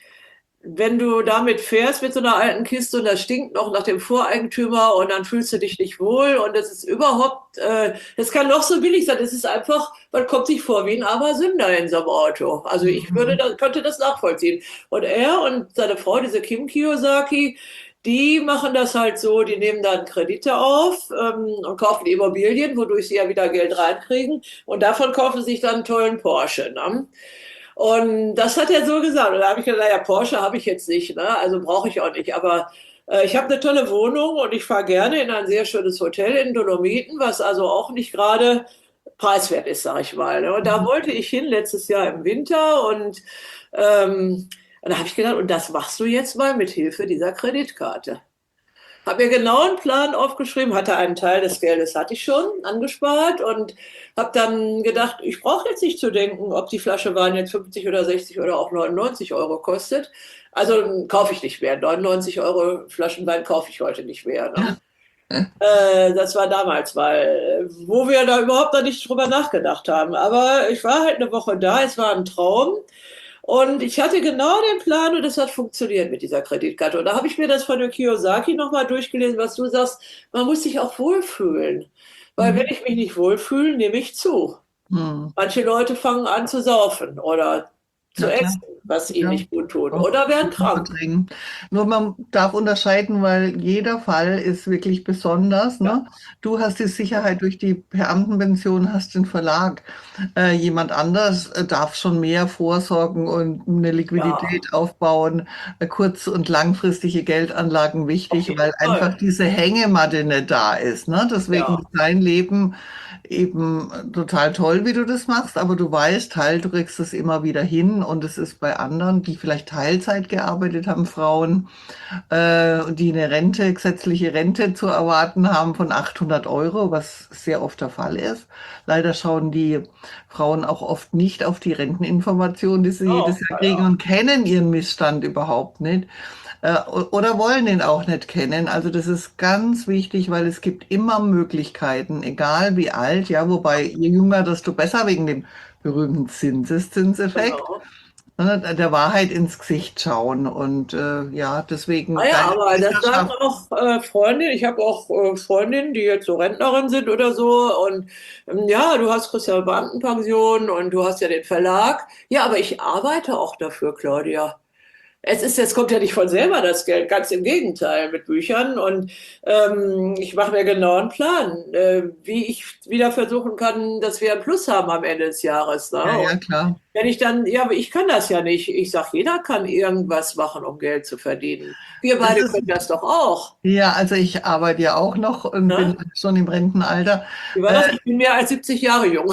wenn du damit fährst mit so einer alten Kiste und das stinkt noch nach dem Voreigentümer und dann fühlst du dich nicht wohl und das ist überhaupt, äh, das kann noch so billig sein, es ist einfach, man kommt sich vor wie ein armer Sünder in so einem Auto. Also ich würde, hm, da, könnte das nachvollziehen. Und er und seine Frau, diese Kim Kiyosaki, die machen das halt so, die nehmen dann Kredite auf ähm, und kaufen Immobilien, wodurch sie ja wieder Geld reinkriegen und davon kaufen sie sich dann einen tollen Porsche. Ne? Und das hat er so gesagt. Und da habe ich gesagt, naja, Porsche habe ich jetzt nicht, ne? Also brauche ich auch nicht. Aber äh, ich habe eine tolle Wohnung und ich fahre gerne in ein sehr schönes Hotel in Dolomiten, was also auch nicht gerade preiswert ist, sage ich mal. Ne? Und da hm. wollte ich hin letztes Jahr im Winter und ähm, und da habe ich gedacht, und das machst du jetzt mal mit Hilfe dieser Kreditkarte. Habe mir genau einen Plan aufgeschrieben, hatte einen Teil des Geldes hatte ich schon angespart und habe dann gedacht, ich brauche jetzt nicht zu denken, ob die Flasche Wein jetzt fünfzig oder sechzig oder auch neunundneunzig Euro kostet. Also kaufe ich nicht mehr. neunundneunzig Euro Flaschen Wein kaufe ich heute nicht mehr. Ne? Äh, das war damals, weil, wo wir da überhaupt noch nicht drüber nachgedacht haben. Aber ich war halt eine Woche da, es war ein Traum. Und ich hatte genau den Plan und das hat funktioniert mit dieser Kreditkarte. Und da habe ich mir das von der Kiyosaki nochmal durchgelesen, was du sagst, man muss sich auch wohlfühlen. Weil wenn Mhm. ich mich nicht wohlfühle, nehme ich zu. Hm. Manche Leute fangen an zu saufen oder zu Na klar. essen, was ihnen Ja, nicht gut tut, auch oder werden Sachen krank. verdrängen. Nur man darf unterscheiden, weil jeder Fall ist wirklich besonders, Ja, ne? Du hast die Sicherheit durch die Beamtenpension, hast den Verlag. Äh, jemand anders äh, darf schon mehr vorsorgen und eine ja, Liquidität aufbauen, äh, kurz- und langfristige Geldanlagen auf wichtig, jeden weil einfach Fall. diese Hängematte nicht da ist, ne? Deswegen Ja, ist dein Leben eben total toll, wie du das machst, aber du weißt halt, du kriegst es immer wieder hin und es ist bei anderen, die vielleicht Teilzeit gearbeitet haben, Frauen, äh, die eine Rente, gesetzliche Rente zu erwarten haben von achthundert Euro, was sehr oft der Fall ist. Leider schauen die Frauen auch oft nicht auf die Renteninformationen, die sie jedes auch, Jahr ja, kriegen ja. und kennen ihren Missstand überhaupt nicht. Äh, oder wollen ihn auch nicht kennen. Also das ist ganz wichtig, weil es gibt immer Möglichkeiten, egal wie alt, ja, wobei je jünger, desto besser wegen dem berühmten Zinseszinseffekt. Genau. ne, der Wahrheit ins Gesicht schauen. Und äh, ja, Ah deswegen ja, deine aber das sagen Bücherschaft. auch äh, Freundinnen. Ich habe auch äh, Freundinnen, die jetzt so Rentnerin sind oder so. Und ähm, ja, du hast kriegst ja Beamtenpension und du hast ja den Verlag. Ja, aber ich arbeite auch dafür, Claudia. Es ist, es kommt ja nicht von selber das Geld, ganz im Gegenteil mit Büchern. Und ähm, ich mache mir genau einen Plan, äh, wie ich wieder versuchen kann, dass wir einen Plus haben am Ende des Jahres. Ne? Ja, ja, Und klar. wenn ich dann, ja, aber ich kann das ja nicht. Ich sage, jeder kann irgendwas machen, um Geld zu verdienen. Wir Das beide ist, können das doch auch. ja, also ich arbeite ja auch noch und bin Ne? schon im Rentenalter. Wie war das? Äh, Ich bin mehr als siebzig Jahre jung.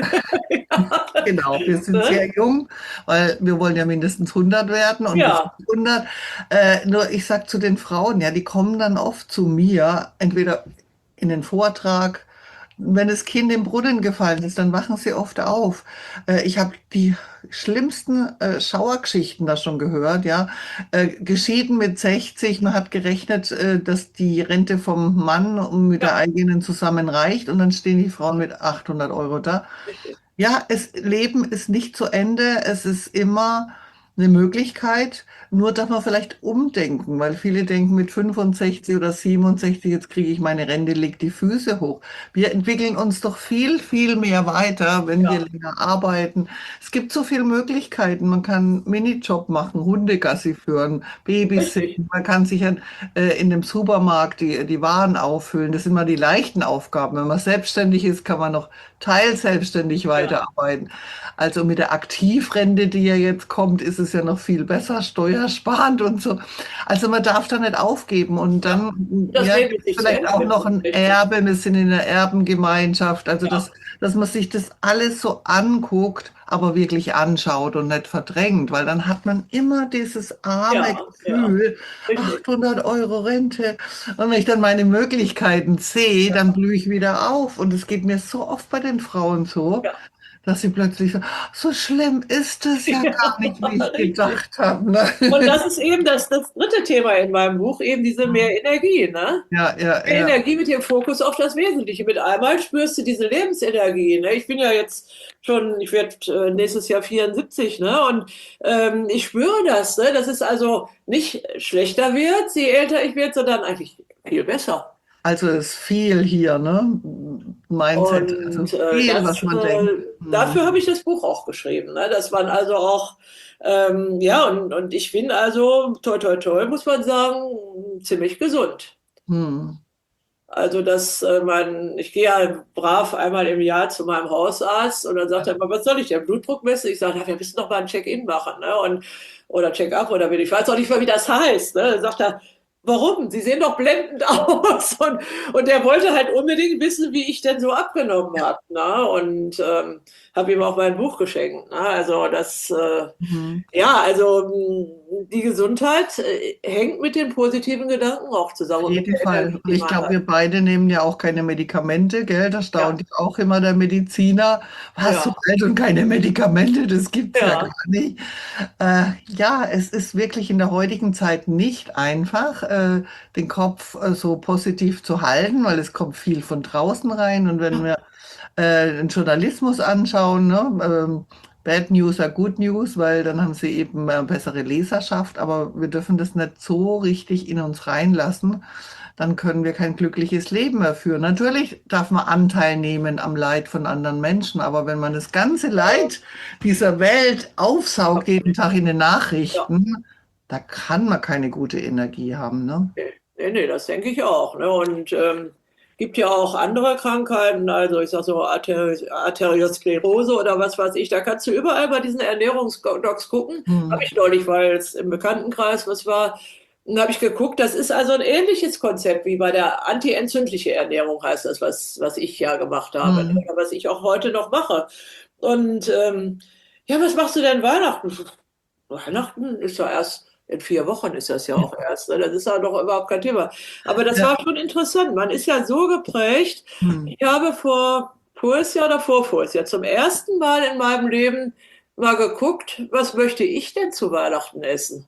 Genau, wir sind Ne? sehr jung, weil wir wollen ja mindestens hundert werden und wir sind Ja, hundert. Äh, nur ich sage zu den Frauen, ja, die kommen dann oft zu mir, entweder in den Vortrag, wenn das Kind im Brunnen gefallen ist, dann wachen sie oft auf. Äh, ich habe die schlimmsten äh, Schauergeschichten da schon gehört, ja. Äh, geschieden mit sechzig, man hat gerechnet, äh, dass die Rente vom Mann mit der ja, eigenen zusammen reicht und dann stehen die Frauen mit achthundert Euro da. richtig. Ja, es, Leben ist nicht zu Ende. Es ist immer eine Möglichkeit. Nur darf man vielleicht umdenken, weil viele denken mit fünfundsechzig oder siebenundsechzig, jetzt kriege ich meine Rente, leg die Füße hoch. Wir entwickeln uns doch viel, viel mehr weiter, wenn wir Ja, länger arbeiten. Es gibt so viele Möglichkeiten. Man kann Minijob machen, Hundegassi führen, richtig. Babysitten. Man kann sich an, äh, in dem Supermarkt die, die Waren auffüllen. Das sind immer die leichten Aufgaben. Wenn man selbstständig ist, kann man noch teilselbstständig Ja, weiterarbeiten. Also mit der Aktivrente, die ja jetzt kommt, ist es ja noch viel besser, steuersparend und so. Also man darf da nicht aufgeben. Und ja. dann, Und das ja, Leben gibt ist es nicht zu vielleicht Ende auch mit noch ein fünfundsechzig. Erbe. Wir sind in einer Erbengemeinschaft. Also das, Ja, dass man sich das alles so anguckt, aber wirklich anschaut und nicht verdrängt, weil dann hat man immer dieses arme ja, ja, Gefühl, richtig. achthundert Euro Rente. Und wenn ich dann meine Möglichkeiten sehe, dann blühe ich wieder auf. Und es geht mir so oft bei den Frauen so, Ja, dass sie plötzlich so, so schlimm ist es ja gar nicht, wie ja, ich richtig. gedacht habe. Ne? Und das ist eben das, das dritte Thema in meinem Buch, eben diese mehr Energie, ne? Ja, ja, Mehr ja. Energie mit dem Fokus auf das Wesentliche. Mit einmal spürst du diese Lebensenergie, ne? Ich bin ja jetzt schon, ich werde äh, nächstes Jahr vierundsiebzig, ne? Und ähm, ich spüre das, ne? Dass es also nicht schlechter wird, je älter ich werde, sondern eigentlich viel besser. Also ist viel hier, ne? Mindset, also Und äh, viel, das, was man denkt. äh, Hm. dafür habe ich das Buch auch geschrieben. Ne? Das waren also auch, ähm, ja, und, und ich bin also, toi, toi, toi, muss man sagen, ziemlich gesund. Hm. Also, dass äh, man, ich gehe ja brav einmal im Jahr zu meinem Hausarzt und dann sagt er immer, was soll ich denn, Blutdruck messen? Ich sage, na, wir müssen doch mal ein Check-in machen, ne? Und, oder Check-up oder wie, ich weiß auch nicht mal, wie das heißt. Ne? Dann sagt er, warum? Sie sehen doch blendend aus. Und, und der wollte halt unbedingt wissen, wie ich denn so abgenommen habe. Ne? Und ähm, habe ihm auch mein Buch geschenkt. Ne? Also das, äh, Mhm. ja, also mh, die Gesundheit äh, hängt mit den positiven Gedanken auch Auf zusammen und mit jeden der Fall. Energie, Und die ich man glaube, hat. wir beide nehmen ja auch keine Medikamente, gell? Da Ja, staunt ja auch immer der Mediziner. Was, so ja, alt und keine Medikamente? Das gibt's ja gar ja, nicht. Äh, ja, es ist wirklich in der heutigen Zeit nicht einfach, äh, den Kopf äh, so positiv zu halten, weil es kommt viel von draußen rein. Und wenn wir äh, den Journalismus anschauen, ne? Ähm, Bad News are Good News, weil dann haben sie eben äh, bessere Leserschaft, aber wir dürfen das nicht so richtig in uns reinlassen. Dann können wir kein glückliches Leben mehr führen. Natürlich darf man Anteil nehmen am Leid von anderen Menschen, aber wenn man das ganze Leid dieser Welt aufsaugt, jeden Tag in den ja. Nachrichten, da kann man keine gute Energie haben, ne? Nee, nee, nee, das denke ich auch. Ne? Und ähm, gibt ja auch andere Krankheiten, also ich sage so Arter Arteriosklerose oder was weiß ich, da kannst du überall bei diesen Ernährungsdocs gucken. Habe Hm. ich neulich, weil es im Bekanntenkreis was war, dann habe ich geguckt, das ist also ein ähnliches Konzept wie bei der antientzündliche Ernährung, heißt das, was, was ich ja gemacht habe, ne? Hm. Oder was ich auch heute noch mache. Und ähm, ja, was machst du denn Weihnachten? Weihnachten ist ja erst, in vier Wochen ist das ja auch erst, ne? Das ist ja doch überhaupt kein Thema. Aber das Ja. war schon interessant. Man ist ja so geprägt. Hm. Ich habe vor voriges Jahr oder vorvoriges Jahr zum ersten Mal in meinem Leben mal geguckt, was möchte ich denn zu Weihnachten essen?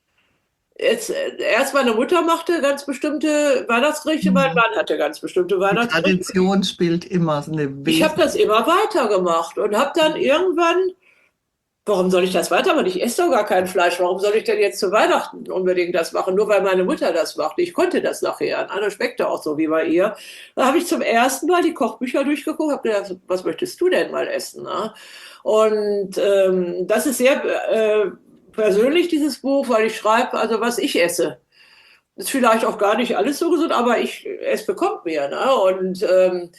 Jetzt, äh, erst meine Mutter machte ganz bestimmte Weihnachtsgerichte, mein Hm. Mann hatte ganz bestimmte Die Weihnachtsgerichte. Tradition spielt immer so eine Ich habe das wesentliche. immer weitergemacht und habe dann irgendwann Warum soll ich das weitermachen? Ich esse doch gar kein Fleisch. Warum soll ich denn jetzt zu Weihnachten unbedingt das machen? Nur weil meine Mutter das macht. Ich konnte das nachher. Anna schmeckte auch so wie bei ihr. Da habe ich zum ersten Mal die Kochbücher durchgeguckt, habe gedacht, was möchtest du denn mal essen? Ne? Und ähm, das ist sehr äh, persönlich, dieses Buch, weil ich schreibe, also was ich esse. Ist vielleicht auch gar nicht alles so gesund, aber ich, es bekommt mir. Ne? Und ähm,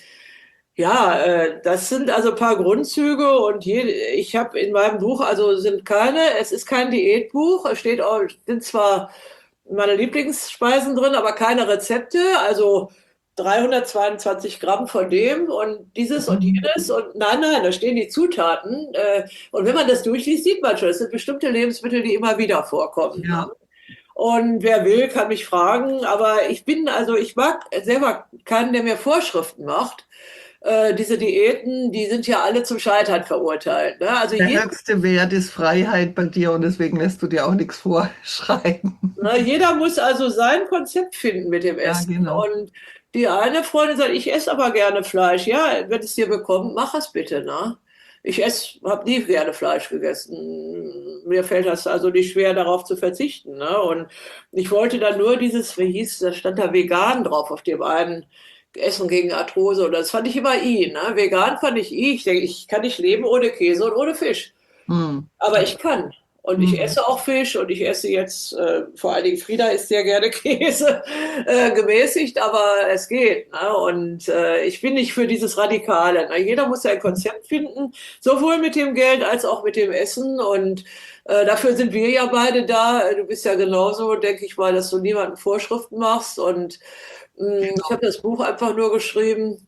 ja, äh, das sind also ein paar Grundzüge und je, ich habe in meinem Buch, also sind keine, es ist kein Diätbuch, es steht auch, sind zwar meine Lieblingsspeisen drin, aber keine Rezepte, also dreihundertzweiundzwanzig Gramm von dem und dieses und Mhm. jenes und nein, nein, da stehen die Zutaten äh, und wenn man das durchliest, sieht man schon, es sind bestimmte Lebensmittel, die immer wieder vorkommen. Ne? Ja, Und wer will, kann mich fragen, aber ich bin, also ich mag selber keinen, der mir Vorschriften macht. Äh, diese Diäten, die sind ja alle zum Scheitern verurteilt. Ne? Also der jeder, höchste Wert ist Freiheit bei dir und deswegen lässt du dir auch nichts vorschreiben. ne, jeder muss also sein Konzept finden mit dem Ja, Essen. genau. Und die eine Freundin sagt, ich esse aber gerne Fleisch. Ja, wenn es dir bekommt, mach es bitte. Ne? Ich esse, habe nie gerne Fleisch gegessen. Mir fällt das also nicht schwer, darauf zu verzichten. Ne? Und ich wollte dann nur dieses, wie hieß, da stand da vegan drauf auf dem einen Essen gegen Arthrose. Und das fand ich immer I. Ne? Vegan fand ich I. Ich denke, ich kann nicht leben ohne Käse und ohne Fisch. Hm. Aber ich kann. Und ich Hm. esse auch Fisch und ich esse jetzt, äh, vor allen Dingen Frieda isst sehr gerne Käse, äh, gemäßigt, aber es geht. Ne? Und äh, ich bin nicht für dieses Radikale. Ne? Jeder muss ja ein Konzept finden, sowohl mit dem Geld als auch mit dem Essen. Und äh, dafür sind wir ja beide da. Du bist ja genauso, denke ich mal, dass du niemandem Vorschriften machst. Und mh, ich habe das Buch einfach nur geschrieben,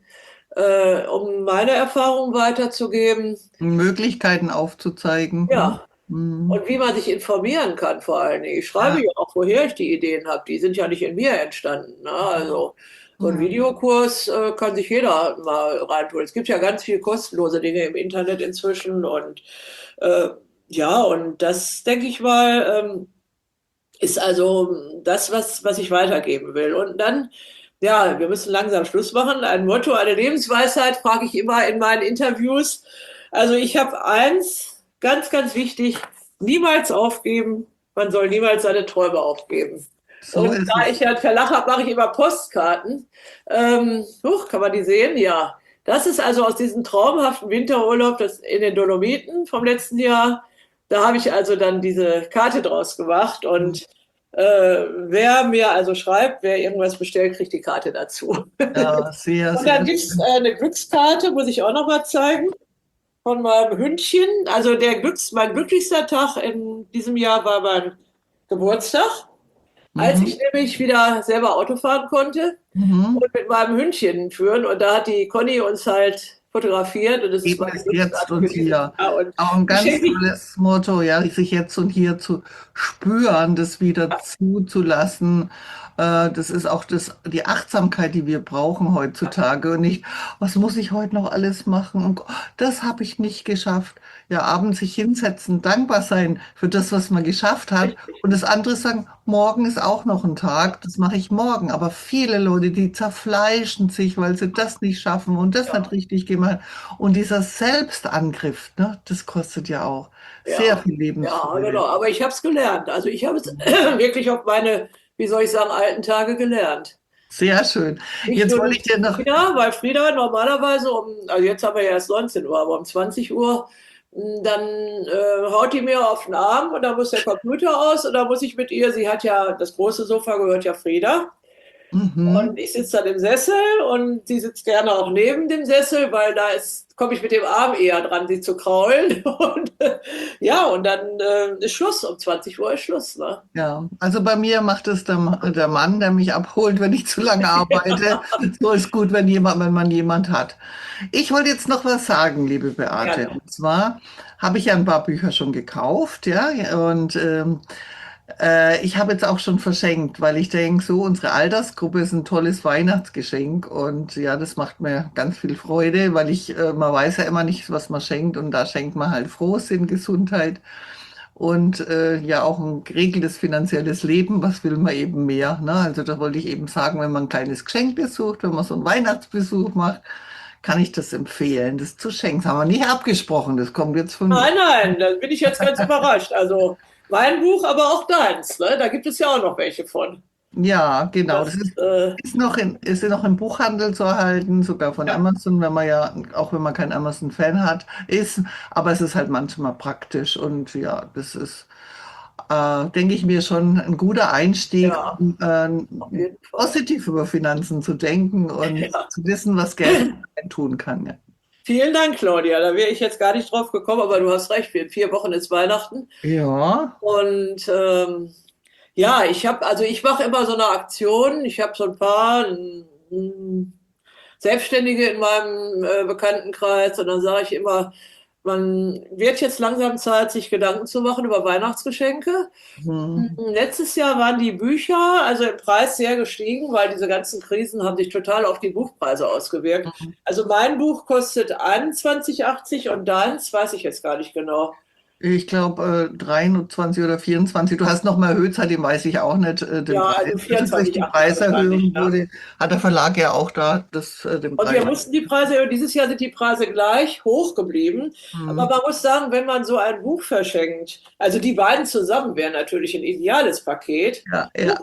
äh, um meine Erfahrungen weiterzugeben. Möglichkeiten aufzuzeigen. Ne? Ja, Hm. und wie man sich informieren kann vor allen Dingen. Ich schreibe Ja, ja auch, woher ich die Ideen habe. Die sind ja nicht in mir entstanden. Ne? Also so ein ja. Videokurs äh, kann sich jeder mal reintun. Es gibt ja ganz viele kostenlose Dinge im Internet inzwischen. Und äh, ja, und das, denke ich mal, ähm, ist also das, was, was ich weitergeben will. Und dann, ja, wir müssen langsam Schluss machen. Ein Motto, eine Lebensweisheit frage ich immer in meinen Interviews. Also ich habe eins, ganz, ganz wichtig, niemals aufgeben. Man soll niemals seine Träume aufgeben. So Und ist da es. ich ja Verlag habe, mache ich immer Postkarten. Ähm, huch, kann man die sehen? Ja. Das ist also aus diesem traumhaften Winterurlaub das in den Dolomiten vom letzten Jahr. Da habe ich also dann diese Karte draus gemacht und äh, wer mir also schreibt, wer irgendwas bestellt, kriegt die Karte dazu. Ja, sehr, Und dann sehr gibt es schön. äh, eine Glückskarte, muss ich auch noch mal zeigen, von meinem Hündchen. Also der Glücks, mein glücklichster Tag in diesem Jahr war mein Geburtstag, als Mhm. ich nämlich wieder selber Auto fahren konnte Mhm. und mit meinem Hündchen führen. Und da hat die Conny uns halt fotografiert und das ist Leben meine ist jetzt Glückskarte und gewesen. hier. Ja, und Auch ein die ganz schenke ich. tolles Motto, ja, sich jetzt und hier zu spüren, das wieder zuzulassen. Äh, Das ist auch das, die Achtsamkeit, die wir brauchen heutzutage. Und nicht, was muss ich heute noch alles machen? Und das habe ich nicht geschafft. Ja, abends sich hinsetzen, dankbar sein für das, was man geschafft hat. Und das andere sagen, morgen ist auch noch ein Tag, das mache ich morgen. Aber viele Leute, die zerfleischen sich, weil sie das nicht schaffen und das nicht Ja, richtig gemacht. Und dieser Selbstangriff, ne, das kostet ja auch sehr ja, viel ja, genau. Lebensfreude. Aber ich habe es gelernt. Also ich habe es wirklich auf meine, wie soll ich sagen, alten Tage gelernt. Sehr schön. Nicht Jetzt nur wollte durch ich dir noch, Frieda, weil Frieda normalerweise um, also jetzt haben wir ja erst neunzehn Uhr, aber um zwanzig Uhr, mh, dann äh, haut die mir auf den Arm und dann muss der Computer aus und dann muss ich mit ihr, sie hat ja, das große Sofa gehört ja Frieda. mhm. Und ich sitze dann im Sessel und sie sitzt gerne auch neben dem Sessel, weil da ist, komme ich mit dem Arm eher dran, sie zu kraulen. Und äh, ja, und dann äh, ist Schluss. Um zwanzig Uhr ist Schluss. Ne? Ja, also bei mir macht es der, Ma- der Mann, der mich abholt, wenn ich zu lange arbeite. So ist gut, wenn jemand, wenn man jemand hat. Ich wollte jetzt noch was sagen, liebe Beate. Gerne. Und zwar habe ich ja ein paar Bücher schon gekauft, ja, und ähm, äh, ich habe jetzt auch schon verschenkt, weil ich denke, so unsere Altersgruppe ist ein tolles Weihnachtsgeschenk und ja, das macht mir ganz viel Freude, weil ich, äh, man weiß ja immer nicht, was man schenkt und da schenkt man halt Frohsinn, Gesundheit und äh, ja auch ein geregeltes finanzielles Leben. Was will man eben mehr? Ne? Also da wollte ich eben sagen, wenn man ein kleines Geschenk besucht, wenn man so einen Weihnachtsbesuch macht, kann ich das empfehlen, das zu schenken. Das haben wir nicht abgesprochen, das kommt jetzt von mir. Nein, nein, da bin ich jetzt ganz überrascht. Also mein Buch, aber auch deins, ne? Da gibt es ja auch noch welche von. Ja, genau. Das Das, ist, äh, ist noch in, ist ja noch im Buchhandel zu erhalten, sogar von ja, Amazon, wenn man ja, auch wenn man keinen Amazon-Fan hat, ist. Aber es ist halt manchmal praktisch und ja, das ist, äh, denke ich mir, schon ein guter Einstieg, ja, um äh, auf jeden Fall. positiv über Finanzen zu denken und Ja. zu wissen, was Geld tun kann. Ja. Vielen Dank, Claudia. Da wäre ich jetzt gar nicht drauf gekommen, aber du hast recht, in vier Wochen ist Weihnachten. Ja. Und ähm, ja, ich habe, also ich mache immer so eine Aktion. Ich habe so ein paar mm, Selbstständige in meinem äh, Bekanntenkreis und dann sage ich immer, man wird jetzt langsam Zeit, sich Gedanken zu machen über Weihnachtsgeschenke. Hm. Letztes Jahr waren die Bücher also im Preis sehr gestiegen, weil diese ganzen Krisen haben sich total auf die Buchpreise ausgewirkt. Also mein Buch kostet einundzwanzig achtzig und deins weiß ich jetzt gar nicht genau. Ich glaube, äh, dreiundzwanzig oder vierundzwanzig. Du hast noch mal erhöht, seitdem weiß ich auch nicht äh, den Ja, Preis. also Also durch vierundzwanzig die achtzig Preiserhöhung wahrscheinlich. Ja. wurde, hat der Verlag ja auch da das, äh, den Und Preis. wir mussten die Preise, dieses Jahr sind die Preise gleich hoch geblieben. Aber Hm. man muss sagen, wenn man so ein Buch verschenkt, also die beiden zusammen wären natürlich ein ideales Paket. Ja, ja.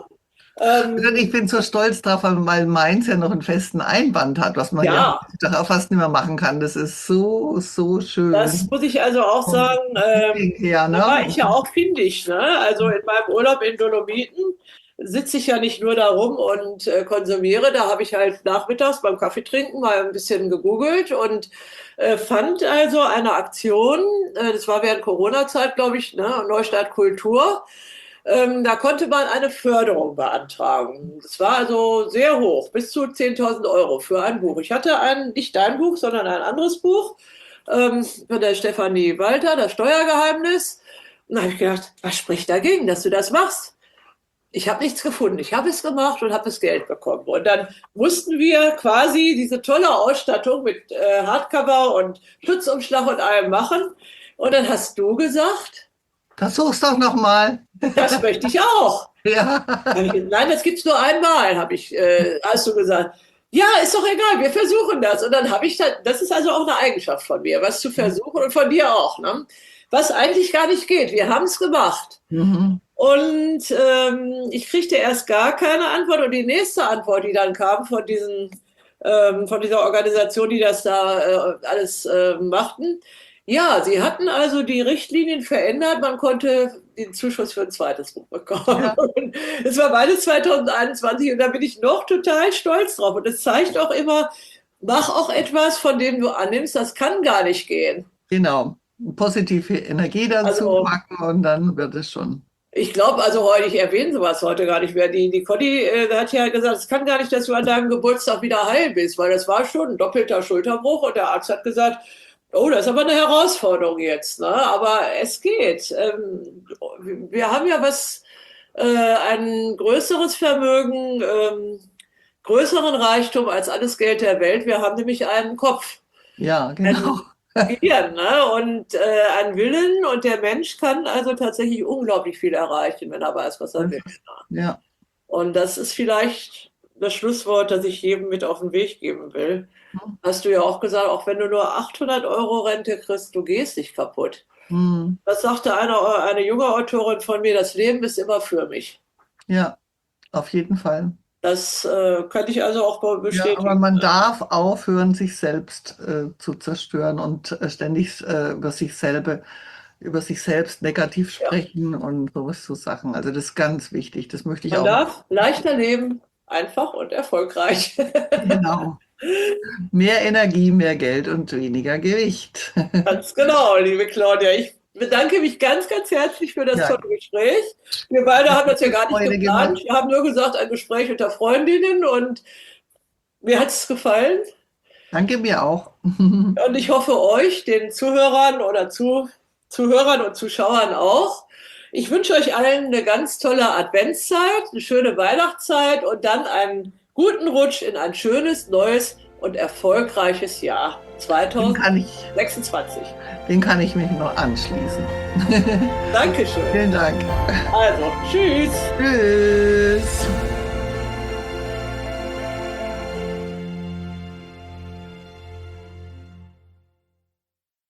Und Ähm, ich bin so stolz drauf, weil meins ja noch einen festen Einband hat, was man ja ja, heutzutage fast nicht mehr machen kann. Das ist so, so das schön. muss ich also auch Vom sagen. Ähm, Feeling her, da war ne? ich ja auch findig. Ne? Also in meinem Urlaub in Dolomiten sitze ich ja nicht nur da rum und äh, konsumiere. Da habe ich halt nachmittags beim Kaffeetrinken mal ein bisschen gegoogelt und äh, fand also eine Aktion, äh, das war während Corona-Zeit, glaube ich, ne? Neustart Kultur. Ähm, da konnte man eine Förderung beantragen. Das war also sehr hoch, bis zu zehntausend Euro für ein Buch. Ich hatte ein, nicht dein Buch, sondern ein anderes Buch ähm, von der Stefanie Walter, das Steuergeheimnis. Und da habe ich gedacht, was spricht dagegen, dass du das machst? Ich habe nichts gefunden. Ich habe es gemacht und habe das Geld bekommen. Und dann mussten wir quasi diese tolle Ausstattung mit äh, Hardcover und Schutzumschlag und allem machen. Und dann hast du gesagt, Versuch's doch noch mal. das möchte ich auch. Ja. Hab ich gesagt, nein, das gibt's nur einmal, habe ich, äh, hast du gesagt. Ja, ist doch egal, wir versuchen das. Und dann habe ich, da, das ist also auch eine Eigenschaft von mir, was zu versuchen und von dir auch, ne? Was eigentlich gar nicht geht. Wir haben es gemacht. Mhm. Und ähm, ich kriegte erst gar keine Antwort. Und die nächste Antwort, die dann kam von diesen, ähm, von dieser Organisation, die das da äh, alles äh, machten, ja, sie hatten also die Richtlinien verändert. Man konnte den Zuschuss für ein zweites Buch bekommen. Ja. Und es war beides zwanzig einundzwanzig und da bin ich noch total stolz drauf. Und es zeigt auch immer, mach auch etwas, von dem du annimmst, das kann gar nicht gehen. Genau. Positive Energie dazu Also packen und dann wird es schon. ich glaube, also heute, ich erwähne sowas heute gar nicht mehr. Die, die Conny äh, hat ja gesagt, es kann gar nicht, dass du an deinem Geburtstag wieder heil bist, weil das war schon ein doppelter Schulterbruch und der Arzt hat gesagt, oh, das ist aber eine Herausforderung jetzt, ne? Aber es geht. Ähm, wir haben ja was, äh, ein größeres Vermögen, ähm, größeren Reichtum als alles Geld der Welt. Wir haben nämlich einen Kopf, Ja, genau. ein Gehirn, ne? Und äh, einen Willen. Und der Mensch kann also tatsächlich unglaublich viel erreichen, wenn er weiß, was er will. Ja. Und das ist vielleicht das Schlusswort, das ich jedem mit auf den Weg geben will. Hast du ja auch gesagt, auch wenn du nur achthundert Euro Rente kriegst, du gehst nicht kaputt. Hm. Das sagte eine, eine junge Autorin von mir, das Leben ist immer für mich. Ja, auf jeden Fall. Das äh, könnte ich also auch Ja, bestätigen. aber man darf aufhören, sich selbst äh, zu zerstören und äh, ständig äh, über sich selber, über sich selbst negativ Ja. sprechen und sowas so Sachen. Also das ist ganz wichtig. Das möchte ich Man auch. darf leichter leben, einfach und erfolgreich. Genau. Mehr Energie, mehr Geld und weniger Gewicht. Ganz genau, liebe Claudia. Ich bedanke mich ganz, ganz herzlich für das Ja. tolle Gespräch. Wir beide haben das ja gar nicht Freude geplant. gemacht. Wir haben nur gesagt, ein Gespräch unter Freundinnen und mir hat es gefallen. Danke mir auch. Und ich hoffe euch, den Zuhörern oder zu, Zuhörern und Zuschauern auch. Ich wünsche euch allen eine ganz tolle Adventszeit, eine schöne Weihnachtszeit und dann einen guten Rutsch in ein schönes, neues und erfolgreiches Jahr Den kann ich, zweitausendsechsundzwanzig. den kann ich mich nur anschließen. Dankeschön. Vielen Dank. Also, tschüss. Tschüss.